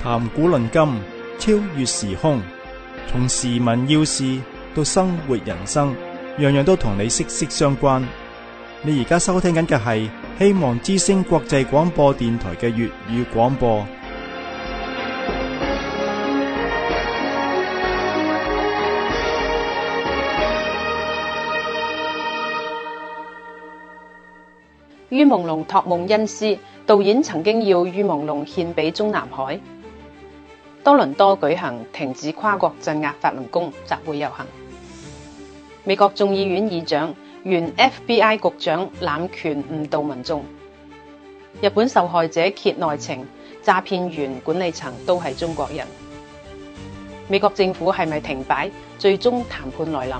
談古論今，超越時空，從時聞要事到生活人生，樣樣都同你息息相關。你而家收聽緊嘅係希望之聲國際廣播電台嘅粵語廣播。 于朦朧託夢恩師，導演曾經要于朦朧獻俾中南海。多倫多舉行停止跨國鎮壓法輪功集會遊行。美國眾議院議長、原 FBI 局長濫權誤導民眾。日本受害者揭內情，詐騙員管理層都係中國人。美國政府係咪停擺？最終談判來臨。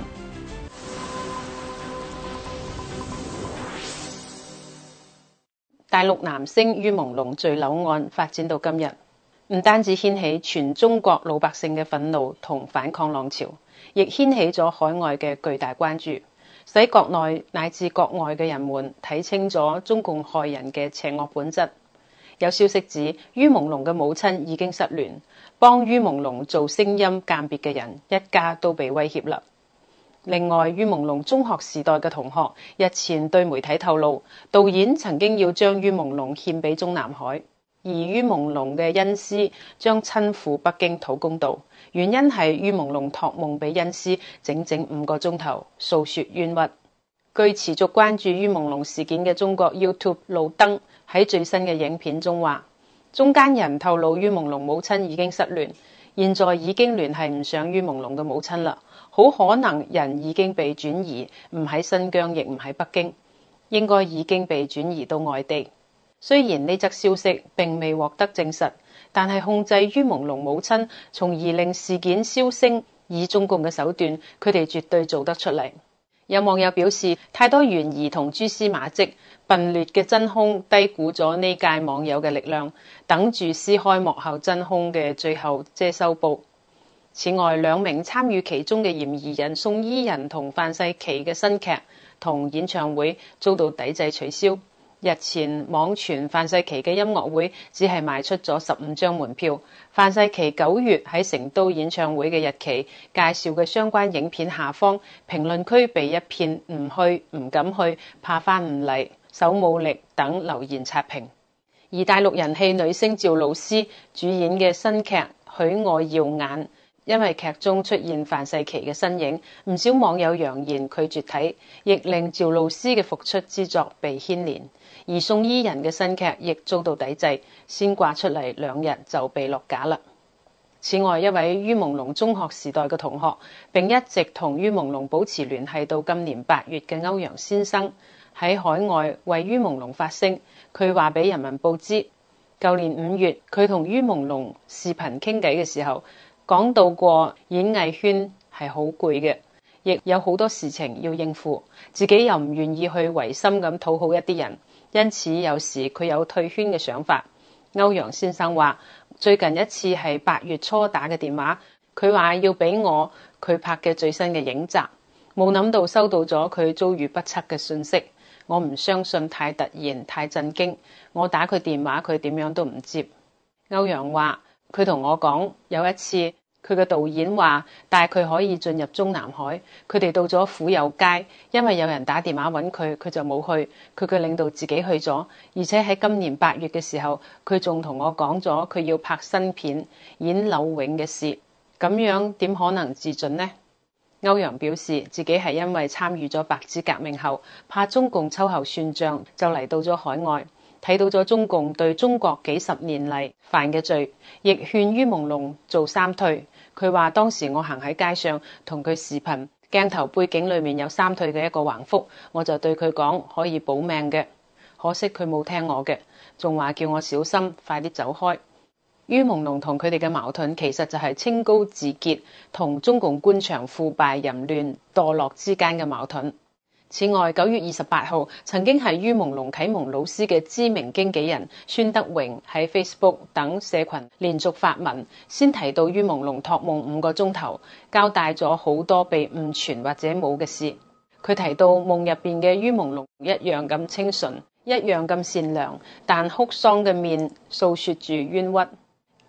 大陸男星于朦朧墜樓案發展到今日，唔單止掀起全中國老百姓嘅憤怒同反抗浪潮，亦掀起咗海外嘅巨大關注，使國內乃至國外嘅人們睇清咗中共害人嘅邪惡本質。有消息指于朦朧嘅母親已經失聯，幫于朦朧做聲音鑑別嘅人一家都被威脅啦。另外，于朦朧中學時代嘅同學日前對媒體透露，導演曾經要將于朦朧獻俾中南海，而于朦朧嘅恩師將親赴北京討公道，原因係于朦朧託夢俾恩師整整5個鐘頭，訴說冤屈。據持續關注于朦朧事件嘅中國 YouTube 路燈喺最新嘅影片中話，中間人透露于朦朧母親已經失聯，現在已經聯繫唔上于朦朧嘅母親啦，好可能人已經被轉移，唔喺新疆亦唔喺北京，應該已經被轉移到外地。雖然呢則消息並未獲得證實，但係控制于朦朧母親，從而令事件銷聲，以中共嘅手段，佢哋絕對做得出嚟。有網友表示，太多懸疑同蛛絲馬跡，笨劣嘅真兇低估咗呢屆網友嘅力量，等住撕開幕後真兇嘅最後遮羞布。此外，2名參與其中嘅嫌疑人宋伊人同范世琦嘅新劇同演唱會遭到抵制取消。日前網傳范世琦嘅音樂會只係賣出咗15張門票。范世琦9月喺成都演唱會嘅日期介紹嘅相關影片下方評論區被一片唔去、唔敢去、怕返唔嚟、手冇力等留言刷屏。而大陸人氣女星趙露思主演嘅新劇《許我耀眼》，因為劇中出現范世琦嘅身影，唔少網友揚言拒絕睇，亦令趙露思嘅復出之作被牽連。而宋伊人嘅新劇亦遭到抵制，先掛出嚟2日就被落架啦。此外，一位于朦朧中學時代嘅同學，並一直同于朦朧保持聯繫到今年8月嘅歐陽先生，喺海外為于朦朧發聲。佢話俾人民報知，舊年5月佢同于朦朧視頻傾偈嘅時候，講到過演藝圈係好攰嘅，亦有好多事情要應付，自己又唔願意去違心咁討好一啲人，因此有時佢有退圈嘅想法。歐陽先生話，最近一次係8月初打嘅電話，佢話要俾我佢拍嘅最新嘅影集，冇諗到收到咗佢遭遇不測嘅訊息，我唔相信，太突然太震驚，我打佢電話佢點樣都唔接。歐陽話佢同我講，有一次佢嘅導演話帶佢可以進入中南海，佢哋到咗府右街，因為有人打電話揾佢，佢就冇去，佢嘅領導自己去咗，而且喺今年8月嘅時候，佢仲同我講咗佢要拍新片演柳永嘅事，咁樣點可能自盡呢？歐陽表示自己係因為參與咗白紙革命後，怕中共秋後算賬，就嚟到咗海外，睇到咗中共對中國幾十年嚟犯嘅罪，亦勸于朦朧做三退。佢話當時我行喺街上同佢視頻，鏡頭背景裏面有三退嘅一個橫幅，我就對佢講可以保命嘅，可惜佢冇聽我嘅，仲話叫我小心，快啲走開。于朦朧同佢哋嘅矛盾其實就係清高自潔同中共官場腐敗淫亂墮落之間嘅矛盾。此外，9月28號曾經係于朦朧啟蒙老師嘅知名經紀人孫德榮喺 Facebook 等社群連續發文，先提到于朦朧託夢5個鐘頭，交代咗好多被誤傳或者冇嘅事。佢提到夢入邊嘅于朦朧一樣咁清純，一樣咁善良，但哭喪嘅面訴說住冤屈。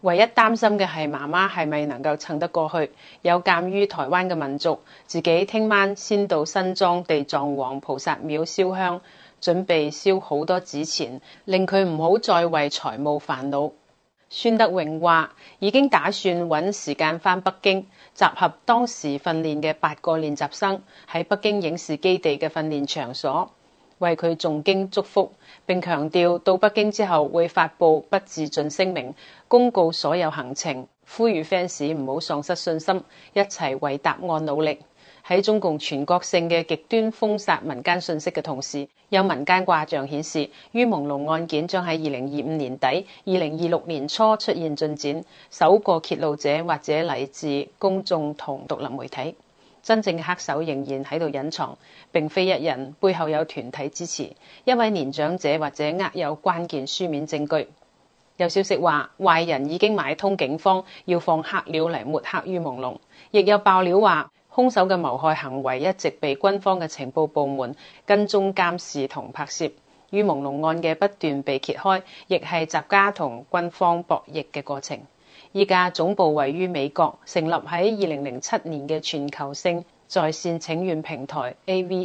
唯一擔心嘅係媽媽係咪能夠撐得過去，有鑑於台灣嘅民俗，自己聽晚先到新莊地藏王菩薩廟燒香，準備燒好多紙錢，令佢唔好再為財務煩惱。孫德榮話已經打算揾時間返北京，集合當時訓練嘅8個練習生喺北京影視基地嘅訓練場所，為佢誦經祝福，並強調到北京之後會發布不自盡聲明，公告所有行程，呼籲 fans 唔好喪失信心，一齊為答案努力。喺中共全國性嘅極端封殺民間信息嘅同時，有民間卦象顯示，於朦朧案件將喺2025年底、2026年初出現進展，首個揭露者或者嚟自公眾同獨立媒體。真正嘅黑手仍然喺度隱藏，並非一人，背後有團體支持，一位年長者或者握有關鍵書面證據。有消息話，壞人已經買通警方，要放黑料嚟抹黑於朦朧。亦有爆料話，兇手嘅謀害行為一直被軍方嘅情報部門跟蹤監視同拍攝。於朦朧案嘅不斷被揭開，亦係習家同軍方博弈嘅過程。依家總部位於美國，成立喺2007年嘅全球性在線請願平台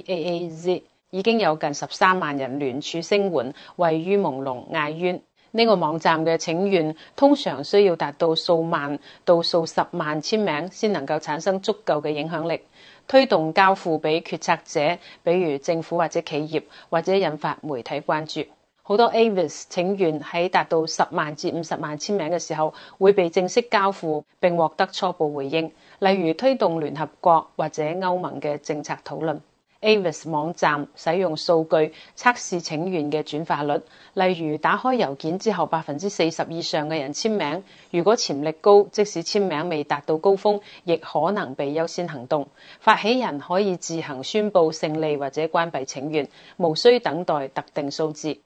AVAAZ 已經有近13萬人聯署聲援，為於朦朧嗌冤。呢個網站嘅請願通常需要達到數萬到數十萬簽名，先能夠產生足夠嘅影響力，推動交付俾決策者，比如政府或者企業，或者引發媒體關注。好多 AVAAZ 請願喺達到10萬至50萬簽名嘅時候，會被正式交付並獲得初步回應，例如推動聯合國或者歐盟嘅政策討論。AVAAZ 網站使用數據測試請願嘅轉化率，例如打開郵件之後40%以上嘅人簽名，如果潛力高，即使簽名未達到高峰，亦可能被優先行動。發起人可以自行宣佈勝利或者關閉請願，無需等待特定數字。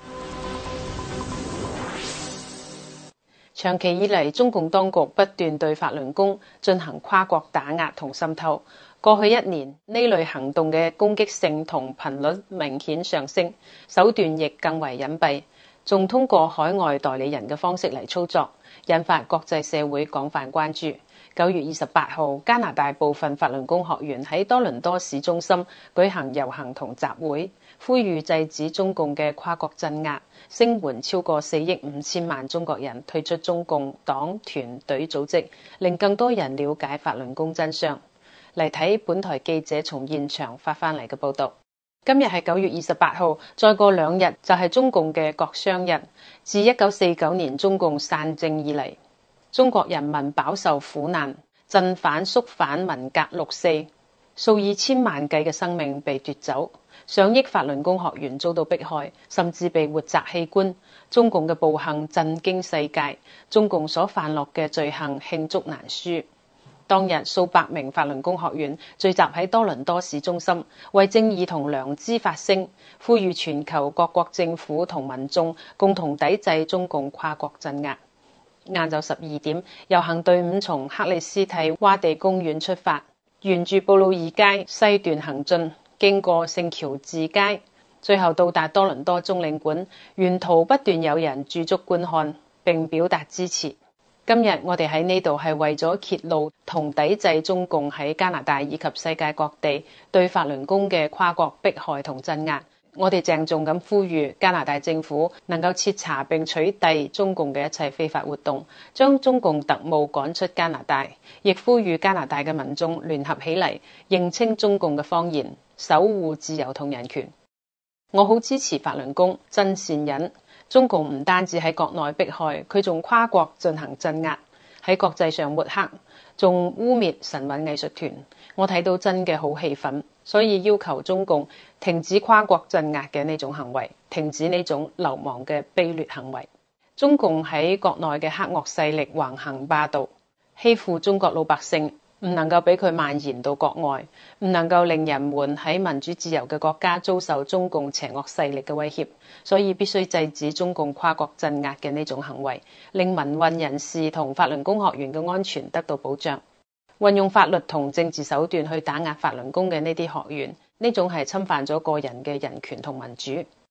長期以嚟，中共當局不斷對法輪功進行跨國打壓同滲透。過去1年，呢類行動嘅攻擊性同頻率明顯上升，手段亦更為隱蔽，仲通過海外代理人嘅方式嚟操作，引發國際社會廣泛關注。9月28號，加拿大部分法輪功學員喺多倫多市中心舉行遊行同集會，呼籲制止中共嘅跨國鎮壓，聲援超過4億5千萬中國人退出中共黨團隊組織，令更多人了解法輪功真相。嚟睇本台記者從現場發翻嚟嘅報道。今日係9月28號，再過2日就係中共嘅國殤日。自1949年中共散政以嚟，中國人民飽受苦難，鎮反肅反文革6四，數以千萬計嘅生命被奪走，上億法輪功學員遭到迫害，甚至被活摘器官。中共嘅暴行震驚世界，中共所犯落嘅罪行罄竹難書。當日數百名法輪功學員聚集喺多倫多市中心，為正義同良知發聲，呼籲全球各國政府同民眾共同抵制中共跨國鎮壓。晏晝12點，遊行隊伍從克里斯蒂窪地公園出發，沿住布魯爾街西段行進，經過聖喬治街，最後到達多倫多中領館。沿途不斷有人駐足觀看並表達支持。今日我哋喺呢度係為咗揭露同抵制中共喺加拿大以及世界各地對法輪功嘅跨國迫害同鎮壓。我哋鄭重咁呼籲加拿大政府能夠徹查並取締中共嘅一切非法活動，將中共特務趕出加拿大，亦呼籲加拿大嘅民眾聯合起嚟，認清中共嘅謊言，守護自由同人權。我好支持法輪功，真善忍。中共唔單止喺國內迫害，佢仲跨國進行鎮壓，喺國際上抹黑，仲污蔑神韻藝術團。我睇到真嘅好氣憤，所以要求中共停止跨國鎮壓嘅呢種行為，停止呢種流氓嘅卑劣行為。中共喺國內嘅黑惡勢力橫行霸道，欺負中國老百姓，唔能夠俾佢蔓延到國外，唔能夠令人們喺民主自由嘅國家遭受中共邪惡勢力嘅威脅，所以必須制止中共跨國鎮壓嘅呢種行為，令民運人士同法輪功學員嘅安全得到保障。運用法律同政治手段去打壓法輪功嘅呢啲學員，呢種係侵犯咗個人嘅人權同民主。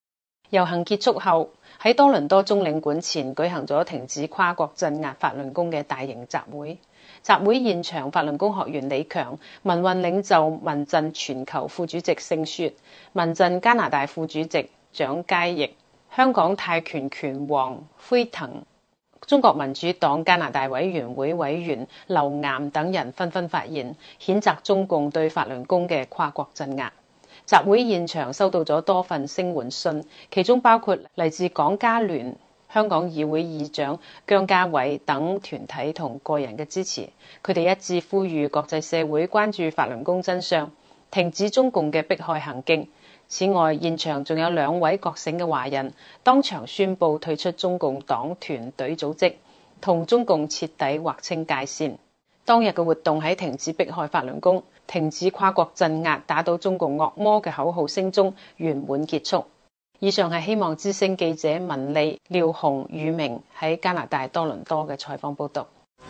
遊行結束後，喺多倫多中領館前舉行咗停止跨國鎮壓法輪功嘅大型集會。集會現場，法輪功學員李強、民運領袖民陣全球副主席盛雪、民陣加拿大副主席蔣佳奕、香港泰拳拳王輝騰、中國民主黨加拿大委員會委員劉岩等人紛紛發言，譴責中共對法輪功嘅跨國鎮壓。集會現場收到咗多份聲援信，其中包括嚟自港加聯、香港議會議長姜家偉等團體同個人嘅支持。佢哋一致呼籲國際社會關注法輪功真相，停止中共嘅迫害行徑。此外，現場仲有2位覺醒嘅華人當場宣布退出中共黨團隊組織，同中共徹底劃清界線。當日嘅活動喺停止迫害法輪功、停止跨國鎮壓、打倒中共惡魔嘅口號聲中圓滿結束。以上係希望之聲記者文莉、廖紅、宇明喺加拿大多倫多嘅採訪報導。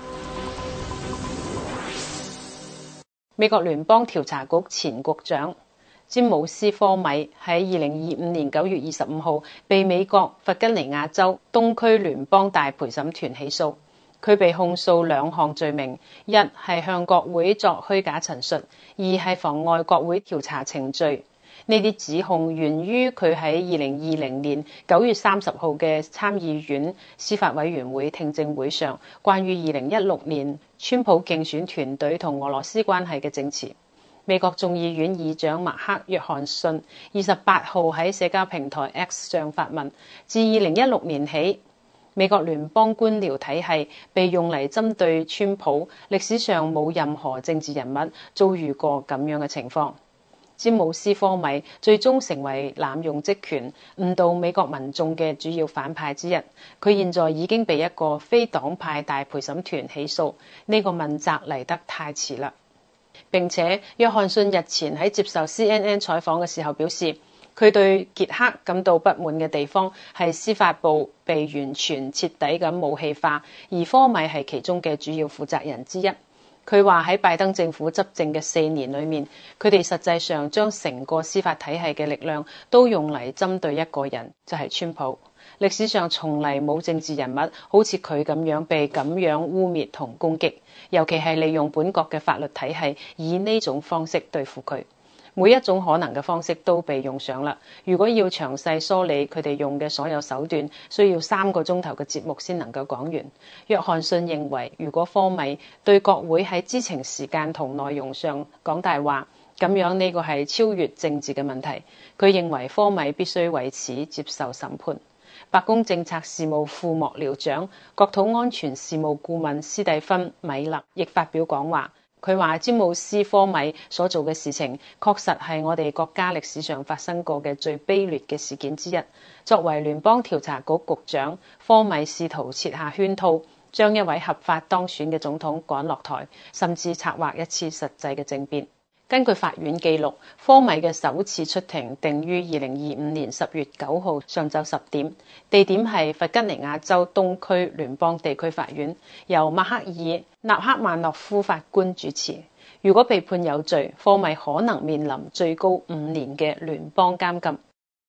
美國聯邦調查局前局長詹姆斯科米喺2025年9月25號被美國弗吉尼亞州東區聯邦大陪審團起訴。佢被控訴2項罪名，一係向國會作虛假陳述，二係妨礙國會調查程序。呢啲指控源於佢喺2020年9月30號嘅參議院司法委員會聽證會上，關於2016年川普競選團隊同俄羅斯關係嘅證詞。美國眾議院議長麥克約翰遜28號喺社交平台 X 上發文，自2016年起，美國聯邦官僚體系被用嚟針對川普，歷史上冇任何政治人物遭遇過咁樣嘅情況。詹姆斯科米最終成為濫用職權、誤導美國民眾嘅主要反派之一。佢現在已經被一個非黨派大陪審團起訴，呢個問責嚟得太遲啦。並且約翰遜日前喺接受 CNN 採訪嘅時候表示，佢對傑克感到不滿嘅地方係司法部被完全徹底咁武器化，而科米係其中嘅主要負責人之一。佢話喺拜登政府執政嘅4年裏面，佢哋實際上將成個司法體系嘅力量都用嚟針對一個人，就係川普。歷史上從嚟冇政治人物好似佢咁樣被咁樣污衊同攻擊，尤其係利用本國嘅法律體系以呢種方式對付佢。每一種可能嘅方式都被用上啦。如果要詳細梳理佢哋用嘅所有手段，需要3個鐘頭嘅節目先能夠講完。約翰遜認為，如果科米對國會喺知情時間同內容上講大話，咁樣呢個係超越政治嘅問題。佢認為科米必須為此接受審判。白宮政策事務副幕僚長、國土安全事務顧問斯蒂芬·米勒亦發表講話。佢話詹姆斯科米所做嘅事情確實係我哋國家歷史上發生過嘅最卑劣嘅事件之一。作為聯邦調查局局長，科米試圖設下圈套，將一位合法當選嘅總統趕落台，甚至策劃一次實際嘅政變。根據法院記錄，科米嘅首次出庭定於2025年10月9號上晝10點，地點係弗吉尼亞州東區聯邦地區法院，由麥克爾·納克曼諾夫法官主持。如果被判有罪，科米可能面臨最高5年嘅聯邦監禁。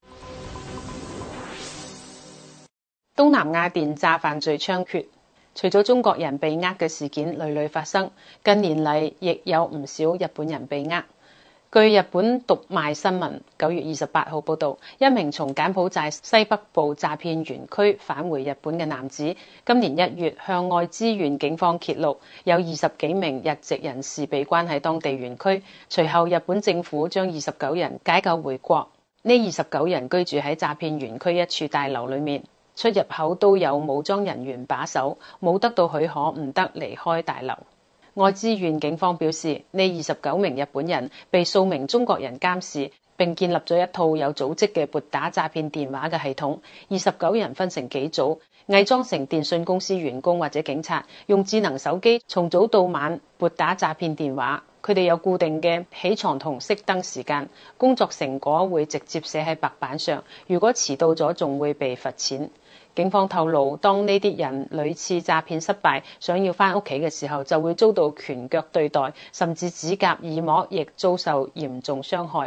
東南亞電詐犯罪猖獗。除咗中國人被呃嘅事件屢屢發生，近年嚟亦有唔少日本人被呃。據日本讀賣新聞9月28號報導，一名從柬埔寨西北部詐騙園區返回日本嘅男子，今年1月向愛知縣警方揭露，有20幾名日籍人士被關喺當地園區。隨後日本政府將29人解救回國。呢29人居住喺詐騙園區一處大樓裏面。出入口都有武裝人員把守，冇得到許可唔得離開大樓。愛知縣警方表示，呢29名日本人被數名中國人監視，並建立咗一套有組織嘅撥打詐騙電話嘅系統。29人分成幾組，偽裝成電信公司員工或者警察，用智能手機從早到晚撥打詐騙電話。佢哋有固定嘅起床同熄燈時間，工作成果會直接寫喺白板上，如果遲到咗仲會被罰錢。警方透露，當呢啲人屢次詐騙失敗，想要返屋企嘅時候，就會遭到拳腳對待，甚至指甲、耳膜亦遭受嚴重傷害。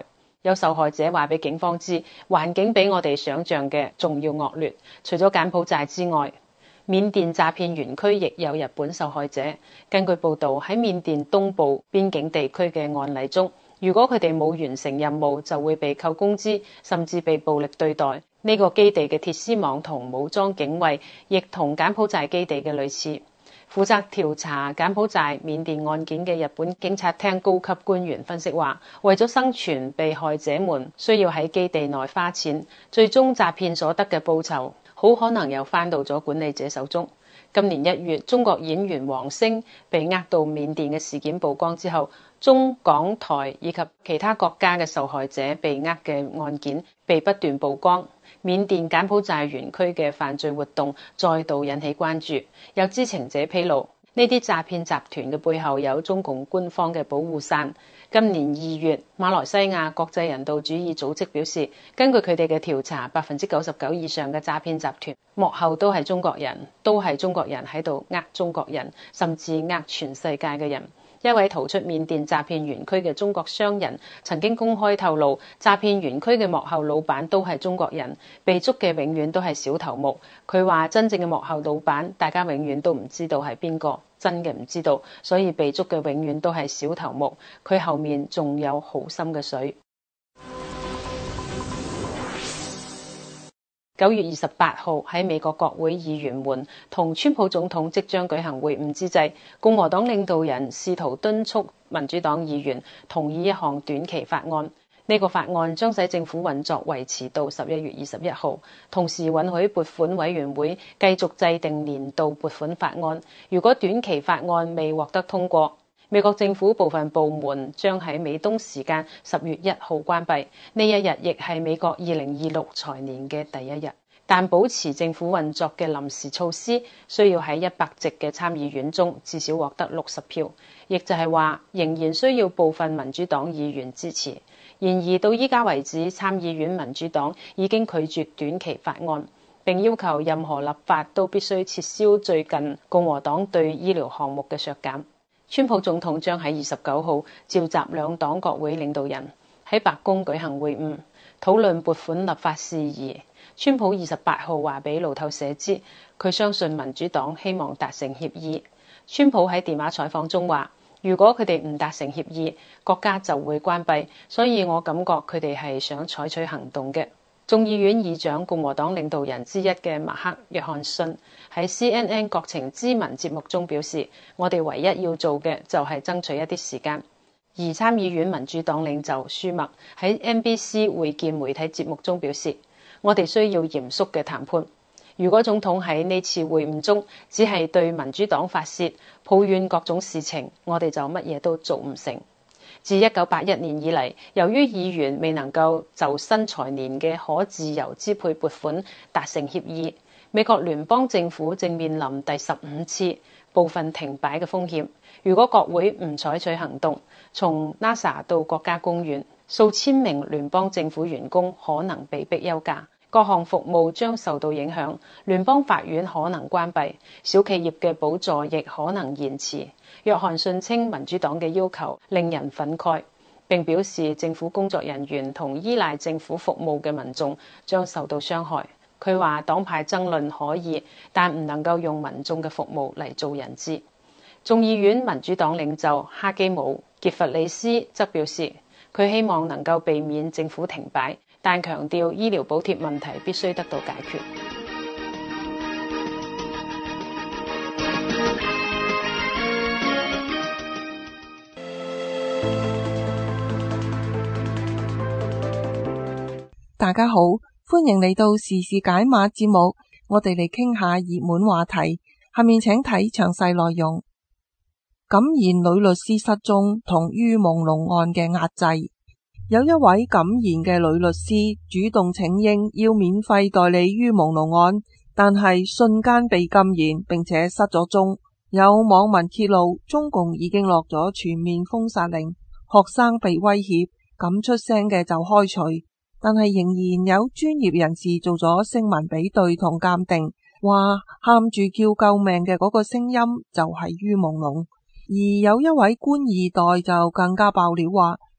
有受害者話俾警方知，環境比我哋想象嘅仲要惡劣。除咗柬埔寨之外，緬甸詐騙園區亦有日本受害者。根據報導，喺緬甸東部邊境地區嘅案例中，如果佢哋冇完成任務，就會被扣工資，甚至被暴力對待。呢個基地嘅鐵絲網同武裝警衛亦同柬埔寨基地嘅類似。負責調查柬埔寨、緬甸案件嘅日本警察廳高級官員分析話，為咗生存，被害者們需要喺基地內花錢，最終詐騙所得嘅報酬好可能又返到咗管理者手中。今年1月，中國演員王星被呃到緬甸嘅事件曝光之後，中港台以及其他國家嘅受害者被呃嘅案件被不斷曝光。緬甸柬埔寨園區嘅犯罪活動再度引起關注。有知情者披露，呢啲詐騙集團嘅背後有中共官方嘅保護傘。今年2月，馬來西亞國際人道主義組織表示，根據佢哋嘅調查，99%以上嘅詐騙集團幕後都係中國人，都係中國人喺度呃中國人，甚至呃全世界嘅人。一位逃出緬甸詐騙園區嘅中國商人曾經公開透露，詐騙園區嘅幕後老闆都係中國人，被捉嘅永遠都係小頭目。佢話真正嘅幕後老闆，大家永遠都唔知道係邊個，真嘅唔知道，所以被捉嘅永遠都係小頭目。佢後面仲有好深嘅水。9月28號喺美國國會議員們同川普總統即將舉行會晤之際，共和黨領導人試圖敦促民主黨議員同意一項短期法案。呢個法案將使政府運作維持到11月21號，同時允許撥款委員會繼續制定年度撥款法案。如果短期法案未獲得通過，美國政府部分部門將喺美東時間10月1號關閉，呢一日亦係美國2026財年嘅第一日。但保持政府運作嘅臨時措施需要喺100席嘅參議院中至少獲得60票，亦就係話仍然需要部分民主黨議員支持。然而到依家為止，參議院民主黨已經拒絕短期法案，並要求任何立法都必須撤銷最近共和黨對醫療項目嘅削減。川普總統將喺29號召集兩黨國會領導人喺白宮舉行會晤，討論撥款立法事宜。川普28號話俾路透社知，佢相信民主黨希望達成協議。川普喺電話採訪中話，如果佢哋唔達成協議，國家就會關閉，所以我感覺佢哋係想採取行動嘅。眾議院議長共和黨領導人之一嘅麥克約翰遜喺 CNN 國情咨文節目中表示，我哋唯一要做嘅就係爭取一啲時間。而參議院民主黨領袖舒默喺 NBC 會見媒體節目中表示，我哋需要嚴肅嘅談判。如果總統喺呢次會晤中只係對民主黨發洩，抱怨各種事情，我哋就乜嘢都做唔成。自1981年以嚟，由於議員未能夠就新財年嘅可自由支配撥款達成協議，美國聯邦政府正面臨第15次部分停擺嘅風險。如果國會唔採取行動，從 NASA 到國家公園，數千名聯邦政府員工可能被迫休假，各項服務將受到影響，聯邦法院可能關閉，小企業嘅補助亦可能延遲。約翰遜稱民主黨嘅要求令人憤慨，並表示政府工作人員同依賴政府服務嘅民眾將受到傷害。佢話黨派爭論可以，但唔能夠用民眾嘅服務嚟做人質。眾議院民主黨領袖哈基姆·傑弗里斯則表示，佢希望能夠避免政府停擺，但強調醫療補貼問題必須得到解決。 大家好，歡迎嚟到時事解碼節目，我哋嚟傾下熱門話題。下面請睇詳細內容。敢言女律師失蹤同于夢龍案嘅壓制。有一位敢言嘅女律師主動請纓要免費代理于夢龍案，但係瞬間被禁言並且失咗蹤。有網民揭露，中共已經落咗全面封殺令，學生被威脅，敢出聲嘅就開除。但係仍然有專業人士做咗聲紋比對同鑑定，話喊住叫救命嘅嗰個聲音就係于夢龍。而有一位官二代就更加爆料話，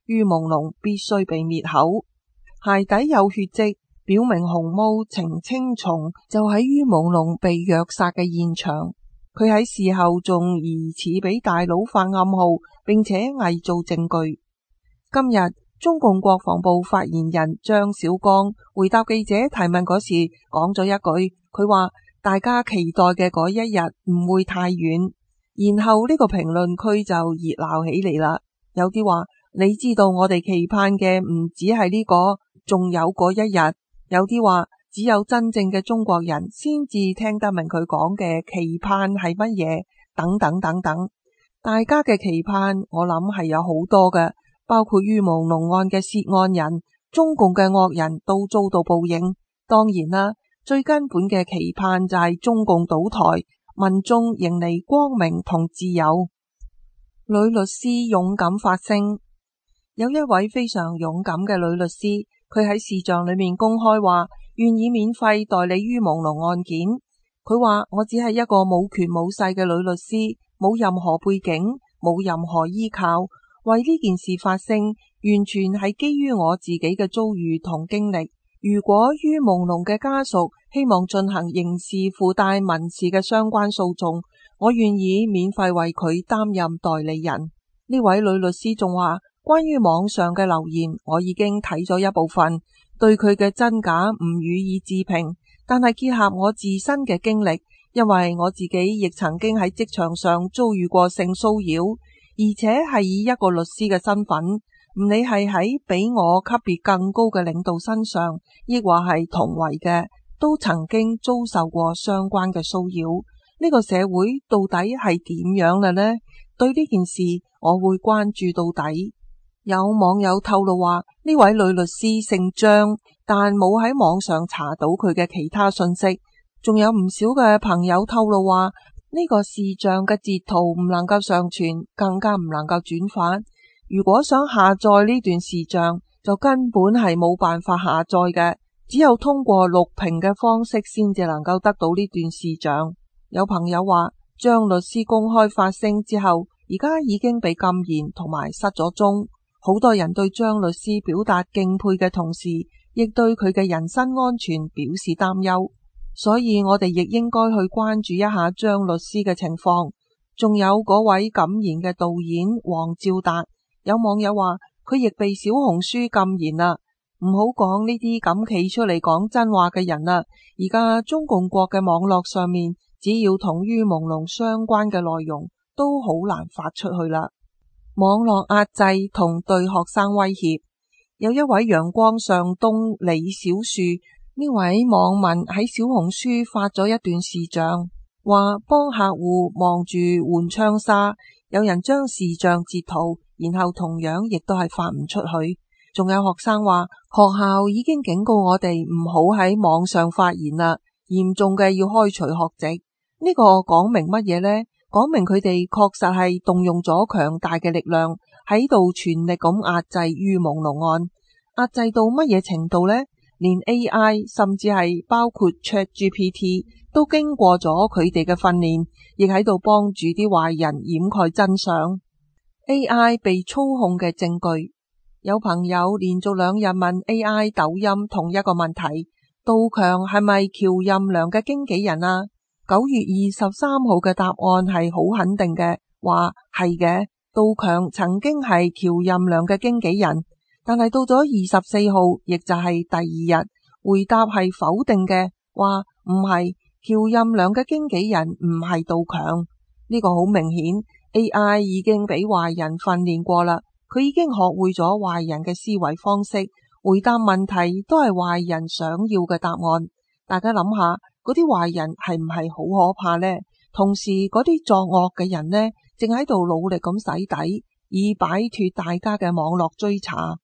于朦朧必須被滅口。鞋底有血跡，表明熊貓程青松就喺于朦朧被虐殺嘅現場。佢喺事後仲疑似俾大佬發暗號，並且偽造證據。今日中共國防部發言人張小剛回答記者提問嗰時講咗一句，佢話大家期待嘅嗰一日唔會太遠。然後呢個評論區就熱鬧起嚟啦。有啲話你知道我哋期盼嘅唔止係呢個，仲有嗰一日。有啲話只有真正嘅中國人先至聽得明佢講嘅期盼係乜嘢，等等等等。大家嘅期盼我諗係有好多嘅，包括于朦朧案嘅涉案人，中共嘅惡人都遭到報應。當然啦，最根本嘅期盼就係中共倒台，民眾迎嚟光明同自由。女律師勇敢發聲。有一位非常勇敢嘅女律師，佢喺視像裏面公開話願意免費代理于朦朧案件。佢話我只係一個冇權冇勢嘅女律師，冇任何背景，冇任何依靠，為呢件事發聲，完全係基於我自己嘅遭遇同經歷。如果于朦朧嘅家屬希望進行刑事附帶民事嘅相關訴訟，我願意免費為佢擔任代理人。呢位女律師仲話，關於網上嘅留言，我已經睇咗一部分，對佢嘅真假唔予以置評，但係結合我自身嘅經歷，因為我自己亦曾經喺職場上遭遇過性騷擾，而且係以一個律師嘅身份，唔理係喺比我級別更高嘅領導身上，亦或係同為嘅，都曾經遭受過相關嘅騷擾。呢個社會到底係點樣啦呢？對呢件事我會關注到底。有網友透露話，呢位女律師姓張，但冇喺網上查到佢嘅其他信息。仲有唔少嘅朋友透露話，呢個視像嘅截圖唔能夠上傳，更加唔能夠轉發。如果想下載呢段視像，就根本係冇辦法下載嘅，只有通過錄屏嘅方式先至能夠得到呢段視像。有朋友話，張律師公開發聲之後，而家已經被禁言同埋失咗蹤。好多人對張律師表達敬佩嘅同時，亦對佢嘅人身安全表示擔憂，所以我哋亦應該去關注一下張律師嘅情況。仲有嗰位敢言嘅導演黃照達，有網友話佢亦被小紅書禁言啦。唔好講呢啲敢企出嚟講真話嘅人啦，而家中共國嘅網絡上面，只要同于朦朧相關嘅內容，都好難發出去啦。網絡壓制同對學生威脅。有一位陽光上東李小樹，呢位網民喺小紅書發咗一段視像，話幫客戶望住換窗紗，有人將視像截圖，然後同樣亦都係發唔出去。仲有學生話，學校已經警告我哋唔好喺網上發言啦，嚴重嘅要開除學籍。呢個講明乜嘢呢？講明佢哋確實係動用咗強大嘅力量，喺度全力咁壓制于朦朧案。壓制到乜嘢程度呢？連 AI 甚至係包括 ChatGPT 都經過咗佢哋嘅訓練，亦喺度幫住啲壞人掩蓋真相。AI 被操控嘅證據。有朋友連續2日問 AI 抖音同一個問題，杜強係咪喬任梁嘅經紀人啊？9月23號嘅答案係好肯定嘅，話係嘅，杜強曾經係喬任梁嘅經紀人。但係到咗24號，亦就係第2日，回答係否定嘅，話唔係，喬任梁嘅經紀人唔係杜強。呢個好明顯 AI 已經俾壞人訓練過啦，佢已經學會咗壞人嘅思維方式，回答問題都係壞人想要嘅答案。大家諗下，嗰啲壞人係唔係好可怕呢？同時嗰啲作惡嘅人呢，正喺度努力咁洗底，以擺脫大家嘅網絡追查。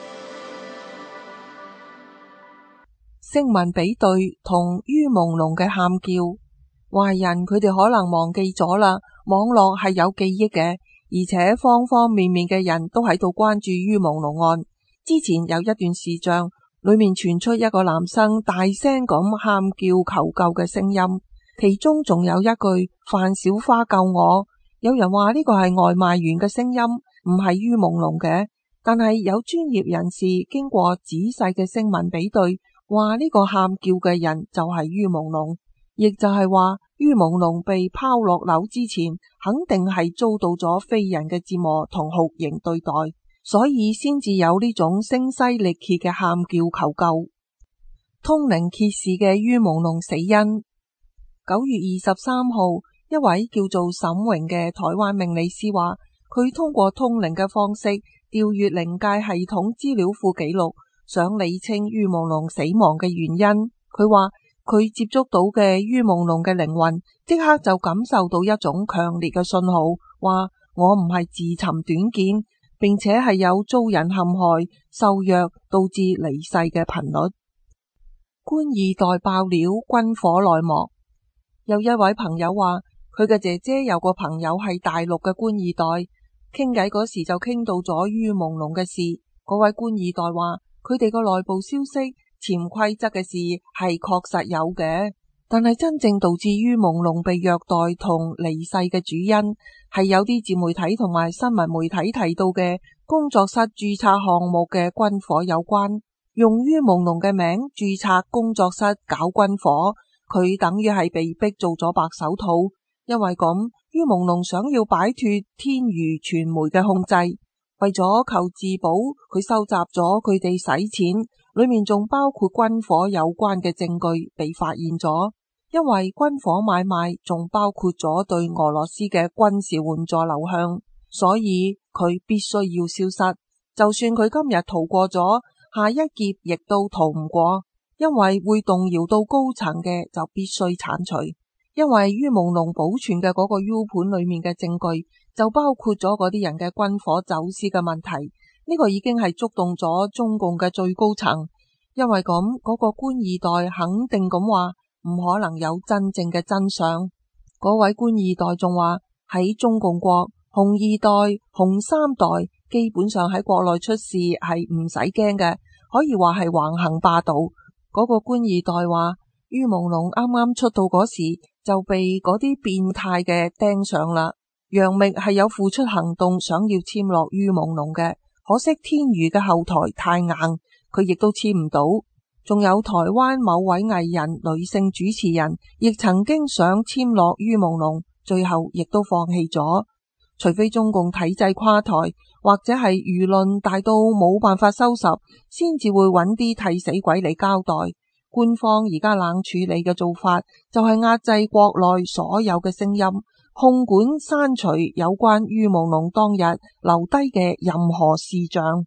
聲紋比對同于朦朧嘅喊叫，壞人佢哋可能忘記咗啦，網絡係有記憶嘅，而且方方面面嘅人都喺度關注于朦朧案。之前有一段視像，裏面傳出一個男生大聲咁喊叫求救嘅聲音，其中仲有一句范小花救我。有人話呢個係外賣員嘅聲音，唔係于朦朧嘅。 但係有專業人士經過仔細嘅聲紋比對，話呢個喊叫嘅人就係於朦朧，亦就係話於朦朧被拋落樓之前，肯定係遭到咗非人嘅折磨同酷刑對待，所以先至有呢種聲嘶力竭嘅喊叫求救。通靈揭示嘅於朦朧死因。9月23號，一位叫做沈榮嘅台灣命理師話，佢通過通靈嘅方式調閱靈界系統資料庫記錄，想理清於朦朧死亡嘅原因。佢話佢接觸到嘅於朦朧嘅靈魂，即刻就感受到一種強烈嘅信號，話我唔係自尋短見，並且係有遭人陷害、受虐導致離世嘅頻率。官二代爆料軍火內幕。有一位朋友話，佢嘅姐姐有個朋友係大陸嘅官二代，傾偈嗰時就傾到咗於朦朧嘅事。嗰位官二代話，佢哋個內部消息、潛規則嘅事係確實有嘅，但係真正導致於朦朧被虐待同離世嘅主因，係有啲自媒體同埋新聞媒體提到嘅工作室註冊項目嘅軍火有關。用於朦朧嘅名註冊工作室搞軍火，佢等於係被逼做咗白手套。因為咁，於朦朧想要擺脫天娛傳媒嘅控制，為咗求自保，佢收集咗佢哋使錢，裏面仲包括軍火有關嘅證據被發現咗。因為軍火買賣仲包括咗對俄羅斯嘅軍事援助流向，所以佢必須要消失。就算佢今日逃過咗，下一劫亦都逃唔過，因為會動搖到高層嘅就必須鏟除。因為於朦朧保存嘅嗰個 U 盤裏面嘅證據就包括咗嗰啲人嘅軍火走私嘅問題，呢個已經係觸動咗中共嘅最高層。因為咁，嗰個官二代肯定咁話唔可能有真正嘅真相。嗰位官二代仲話喺中共國，紅二代、紅三代基本上喺國內出事係唔使驚嘅，可以話係橫行霸道。嗰個官二代話，於朦朧啱啱出道嗰時就被嗰啲變態嘅盯上啦。楊冪係有付出行動想要簽落於朦朧嘅，可惜天娛嘅後台太硬，佢亦都簽唔到。仲有台灣某位藝人女性主持人亦曾經想簽落於朦朧，最後亦都放棄咗。除非中共體制垮台，或者係輿論大到冇辦法收拾，先至會揾啲替死鬼嚟交代。官方而家冷處理嘅做法就係壓制國內所有嘅聲音，控管刪除有關於朦朧當日留低嘅任何事像。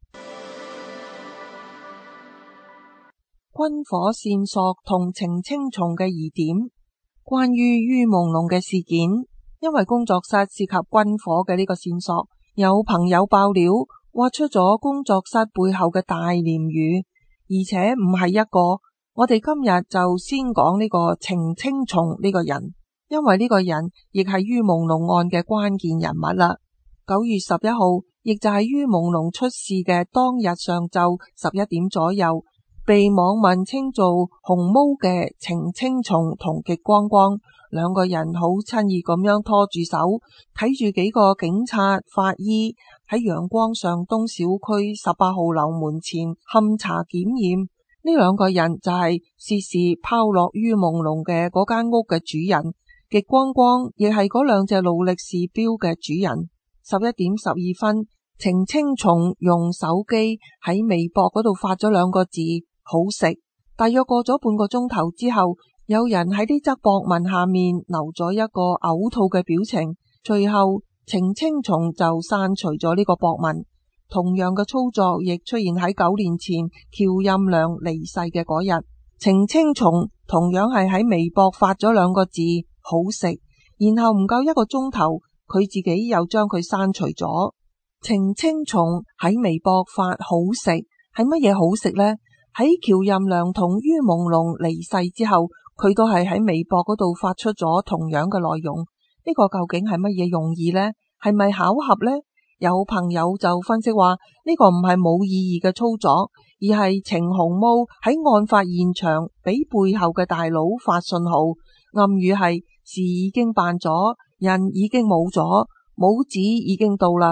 軍火線索同程青松嘅疑點。關於於朦朧嘅事件，因為工作室涉及軍火嘅呢個線索，有朋友爆料挖出咗工作室背後嘅大鯰魚，而且唔係一個。我哋今日就先講呢個程青松呢個人，因為呢個人亦係於朦朧案嘅關鍵人物啦。9月11號，亦就係於朦朧出事嘅當日上晝11點左右，被網民稱做紅毛嘅程青松同極光光兩個人好親熱咁樣拖住手，睇住幾個警察法醫喺陽光上東小區18號樓門前勘查檢驗。呢兩個人就係涉事拋落於朦朧嘅嗰間屋嘅主人，極光光亦係嗰兩隻勞力士錶嘅主人。11點12分，程青松用手機喺微博嗰度發咗兩個字好食。大約過咗半個鐘頭之後，有人喺呢則博文下面留咗一個嘔吐嘅表情，最後程青松就刪除咗呢個博文。同樣嘅操作亦出現喺9年前喬任梁離世嘅嗰日，程青松同樣係喺微博發咗兩個字好食，然後唔夠一個鐘頭，佢自己又將佢刪除咗。程青松喺微博發好食係乜嘢好食呢？喺喬任梁同於朦朧離世之後，佢都係喺微博嗰度發出咗同樣嘅內容。呢個究竟係乜嘢用意呢？係咪巧合呢？有朋友就分析話，呢個唔係冇意義嘅操作，而係程紅毛喺案發現場俾背後嘅大佬發信號，暗語係事已經辦咗，人已經冇咗，帽子已經到啦，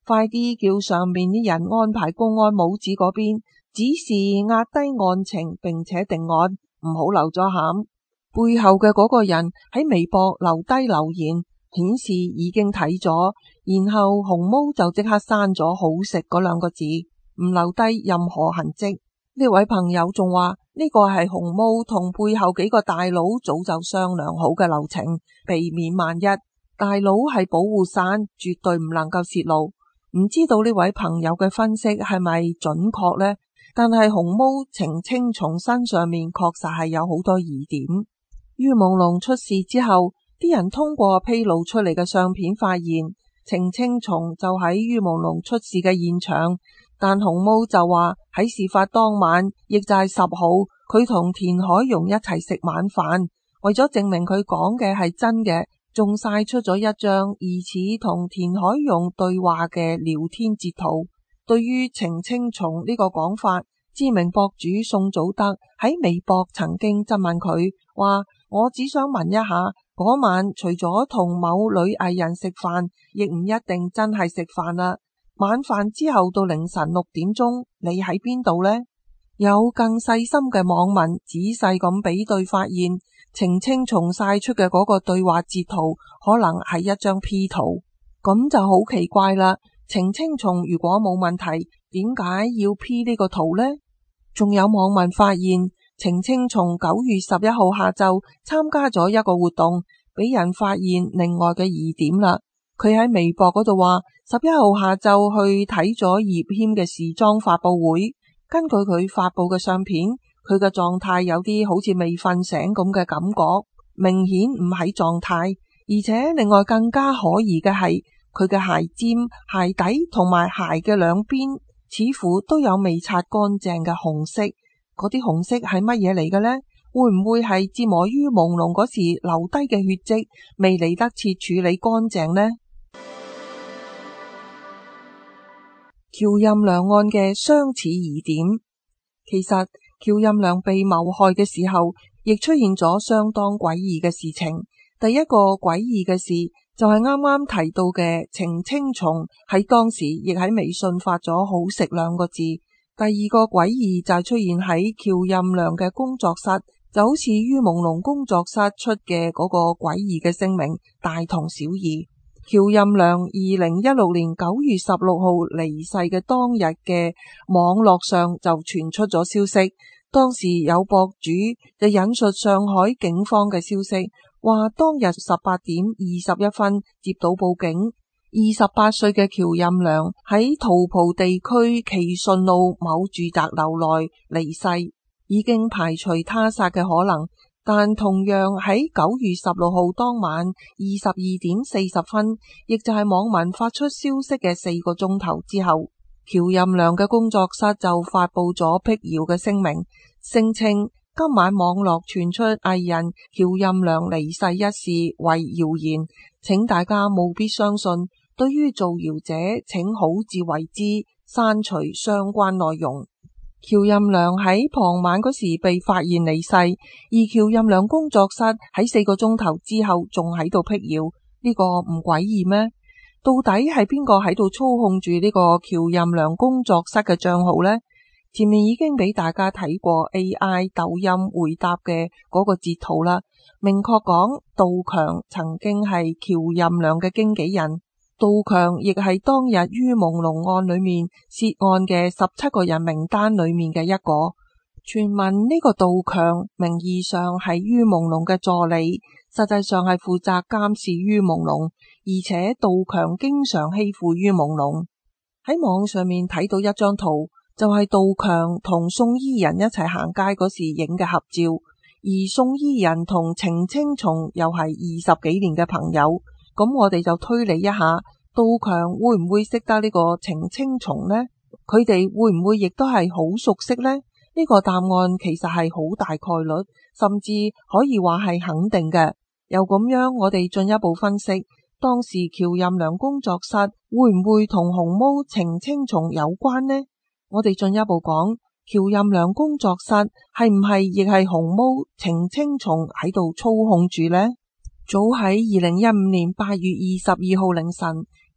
快啲叫上面啲人安排公安帽子嗰邊，指示壓低案情並且定案，唔好留咗餡。背後嘅嗰個人喺微博留低留言，顯示已經睇咗，然後熊貓就即刻刪咗好食嗰兩個字，唔留低任何痕跡。呢位朋友仲話呢個係熊貓同背後幾個大佬早就商量好嘅流程，避免萬一。大佬係保護傘，絕對唔能夠洩露。唔知道呢位朋友嘅分析係咪準確呢？但係熊貓程青松身上面確實係有好多疑點。于朦朧出事之後，啲人通過披露出嚟嘅相片發現程青松就喺于朦朧出事嘅現場，但熊貓就話喺事發當晚，亦就係10號，佢同田海蓉一齊食晚飯，為咗證明佢講嘅係真嘅，仲晒出咗一張疑似同田海蓉對話嘅聊天截圖。對於程青松呢個講法，知名博主宋祖德喺微博曾經質問佢話：我只想問一下，嗰晚除咗同某女藝人食飯，亦唔一定真係食飯啦。晚飯之後到凌晨6點鐘，你喺邊度呢？有更細心嘅網民仔細咁比對，發現程青松晒出嘅嗰個對話截圖可能係一張 P 圖，咁就好奇怪啦。程青松如果冇問題，點解要 P 呢個圖呢？仲有網民發現程青松9月11號下晝參加咗一個活動，俾人發現另外嘅疑點啦。佢喺微博嗰度話11號下晝去睇咗葉謙嘅時裝發佈會，根據佢發佈嘅相片，佢嘅狀態有啲好似未瞓醒咁嘅感覺，明顯唔喺狀態。而且另外更加可疑嘅係佢嘅鞋尖、鞋底同埋鞋嘅兩邊似乎都有未擦乾淨嘅紅色，嗰啲紅色係乜嘢嚟嘅呢？會唔會係折磨于朦朧嗰時留低嘅血跡未嚟得切處理乾淨呢？喬任梁案嘅相似疑點，其實喬任梁被謀害嘅時候，亦出現咗相當詭異嘅事情。第一個詭異嘅事就係啱啱提到嘅程青松喺當時亦喺微信發咗好食2個字。第二個詭異就係出現喺喬任梁嘅工作室，就好似于朦朧工作室出嘅嗰個詭異嘅聲明，大同小異。喬任梁2016年9月16號離世嘅當日嘅網絡上就傳出咗消息，當時有博主就引述上海警方嘅消息，話當日18點21分接到報警，28歲嘅喬任梁喺桃浦地區祈順路某住宅樓內離世，已經排除他殺嘅可能。但同樣喺9月16號當晚22點40分，亦就係網民發出消息嘅4個鐘頭之後，喬任梁嘅工作室就發佈咗辟謠嘅聲明，聲稱今晚網絡傳出藝人喬任梁離世一事為謠言，請大家務必相信，對於造謠者請好自為之，刪除相關內容。喬任梁喺傍晚嗰時被發現離世，而喬任梁工作室喺4個鐘頭之後仲喺度辟謠，呢個唔詭異咩？到底係邊個喺度操控住呢個喬任梁工作室嘅賬號呢？前面已經俾大家睇過 AI 抖音回答嘅嗰個截圖啦，明確講杜強曾經係喬任梁嘅經紀人。杜強亦係當日于朦朧案裏面涉案嘅17個人名單裏面嘅一個。傳聞呢個杜強名義上係于朦朧嘅助理，實際上係負責監視于朦朧，而且杜強經常欺負于朦朧。喺網上面睇到一張圖，就係杜強同宋伊人一齊行街嗰時影嘅合照，而宋伊人同程青松又係20幾年嘅朋友。咁我哋就推理一下，杜強會唔會識得呢個程青松呢？佢哋會唔會亦都係好熟悉呢？呢個答案其實係好大概率，甚至可以話係肯定嘅。又咁樣，我哋進一步分析，當時喬任梁工作室會唔會同熊貓程青松有關呢？我哋進一步講，喬任梁工作室係唔係亦係熊貓程青松喺度操控住呢？早喺2015年8月22號凌晨，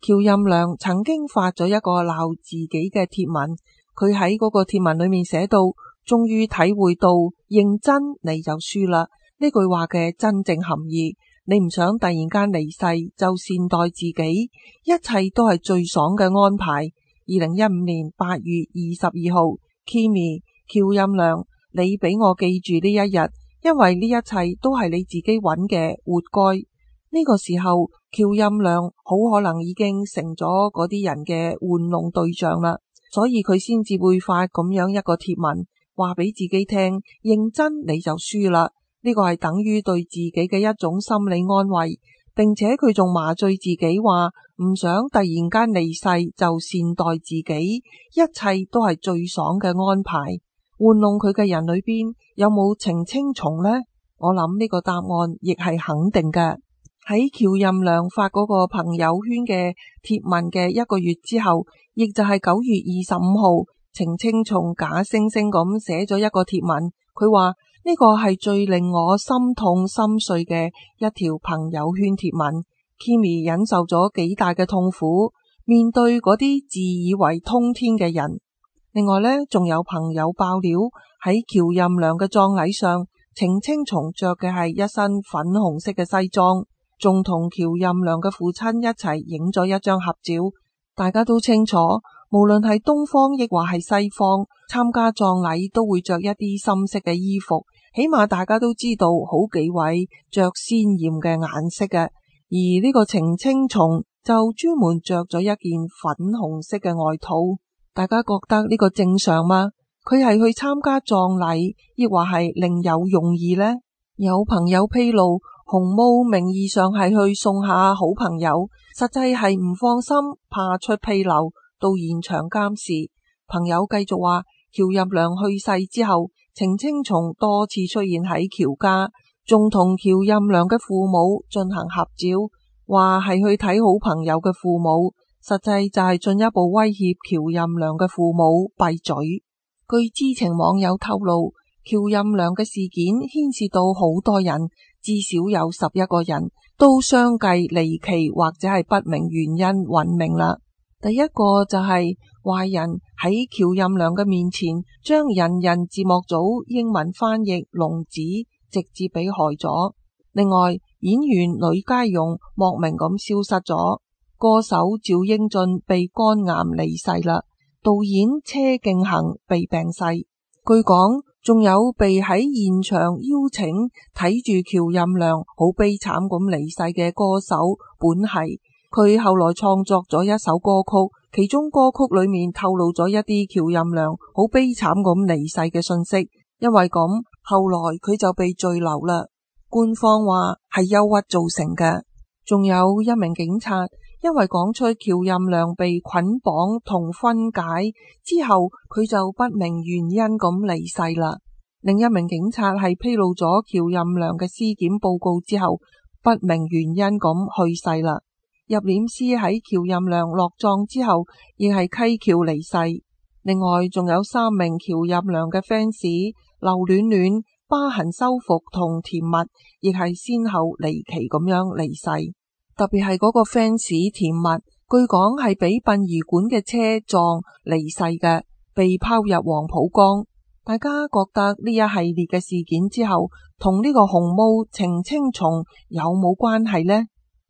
喬任梁曾經發咗一個鬧自己嘅貼文，佢喺嗰個貼文裏面寫到，終於體會到認真你就輸啦呢句話嘅真正含義。你唔想突然間離世，就善待自己，一切都係最爽嘅安排。2015年8月22號 Kimi 喬任梁，你俾我記住呢一日，因為呢一切都係你自己揾嘅活該。呢個時候喬任梁好可能已經成咗嗰啲人嘅玩弄對象啦，所以佢先至會發咁樣一個貼文，話俾自己聽，認真你就輸啦。呢個係等於對自己嘅一種心理安慰，並且佢仲麻醉自己話唔想突然間離世，就善待自己，一切都係最爽嘅安排。玩弄佢嘅人裏邊有冇程青松呢？我諗呢個答案亦係肯定嘅。喺喬任梁發嗰個朋友圈嘅貼文嘅一個月之後，亦就係9月25號，程青松假惺惺咁寫咗一個貼文，佢話呢個係最令我心痛心碎嘅一條朋友圈貼文。Kimi 忍受咗幾大嘅痛苦，面對嗰啲自以為通天嘅人。另外呢，仲有朋友爆料喺喬任梁嘅葬禮上，程青松着嘅係一身粉紅色嘅西裝，仲同喬任梁嘅父親一齊影咗一張合照。大家都清楚，無論係東方亦或係西方，參加葬禮都會着一啲深色嘅衣服，起碼大家都知道好幾位着鮮艷嘅顏色嘅。而呢個程青松就專門着咗一件粉紅色嘅外套。大家覺得呢個正常嗎？佢係去參加葬禮，亦或係另有用意呢？有朋友披露，紅毛名義上係去送下好朋友，實際係唔放心，怕出紕漏，到現場監視。朋友繼續話，喬任梁去世之後，程青松多次出現喺喬家，仲同喬任梁嘅父母進行合照，話係去睇好朋友嘅父母，實際就係進一步威脅喬任梁嘅父母閉嘴。據知情網友透露，喬任梁嘅事件牽涉到好多人，至少有11個人都相繼離奇或者係不明原因殞命啦。第一個就係壞人喺喬任梁嘅面前將人人字幕組英文翻譯聾子直接俾害咗。另外，演員呂佳容莫名咁消失咗，歌手趙英俊被肝癌離世啦，導演車敬恒被病逝。據講仲有被喺現場邀請睇住喬任梁好悲慘咁離世嘅歌手本係，佢後來創作咗一首歌曲，其中歌曲裏面透露咗一啲喬任梁好悲慘咁離世嘅信息，因為咁後來佢就被拘留啦。官方話係憂鬱造成嘅。仲有一名警察因為講出喬任梁被捆綁同分解之後，佢就不明原因咁離世啦。另一名警察係披露咗喬任梁嘅屍檢報告之後，不明原因咁去世啦。入殮師喺喬任梁落葬之後，亦係蹊蹺離世。另外仲有3名喬任梁嘅 fans， 劉暖暖、疤痕修復同甜蜜，亦係先後離奇咁樣離世。特別係嗰個 fans 甜蜜，據講係俾殯儀館嘅車撞離世嘅，被拋入黃浦江。大家覺得呢一系列嘅事件之後，同呢個紅毛程青松有冇關係呢？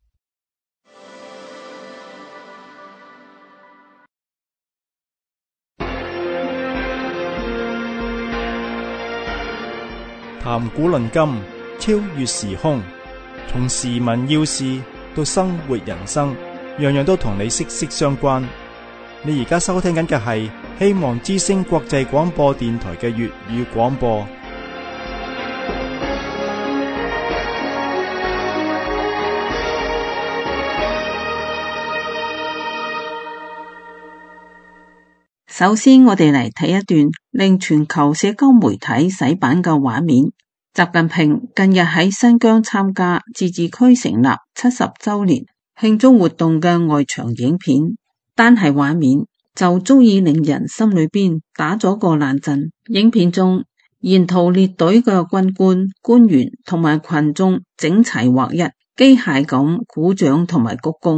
談古論今，超越時空，從時聞要事到生活人生，樣樣都同你息息相關。你而家收聽緊嘅係希望之聲國際廣播電台嘅粵語廣播。 首先，我哋嚟睇一段令全球社交媒體洗版嘅畫面。習近平近日喺新疆參加自治區成立70週年慶祝活動嘅外場影片，單係畫面就足以令人心裏邊打咗個冷震。影片中沿途列隊嘅軍官、官員同埋群眾整齊劃一，機械咁鼓掌同埋鞠躬，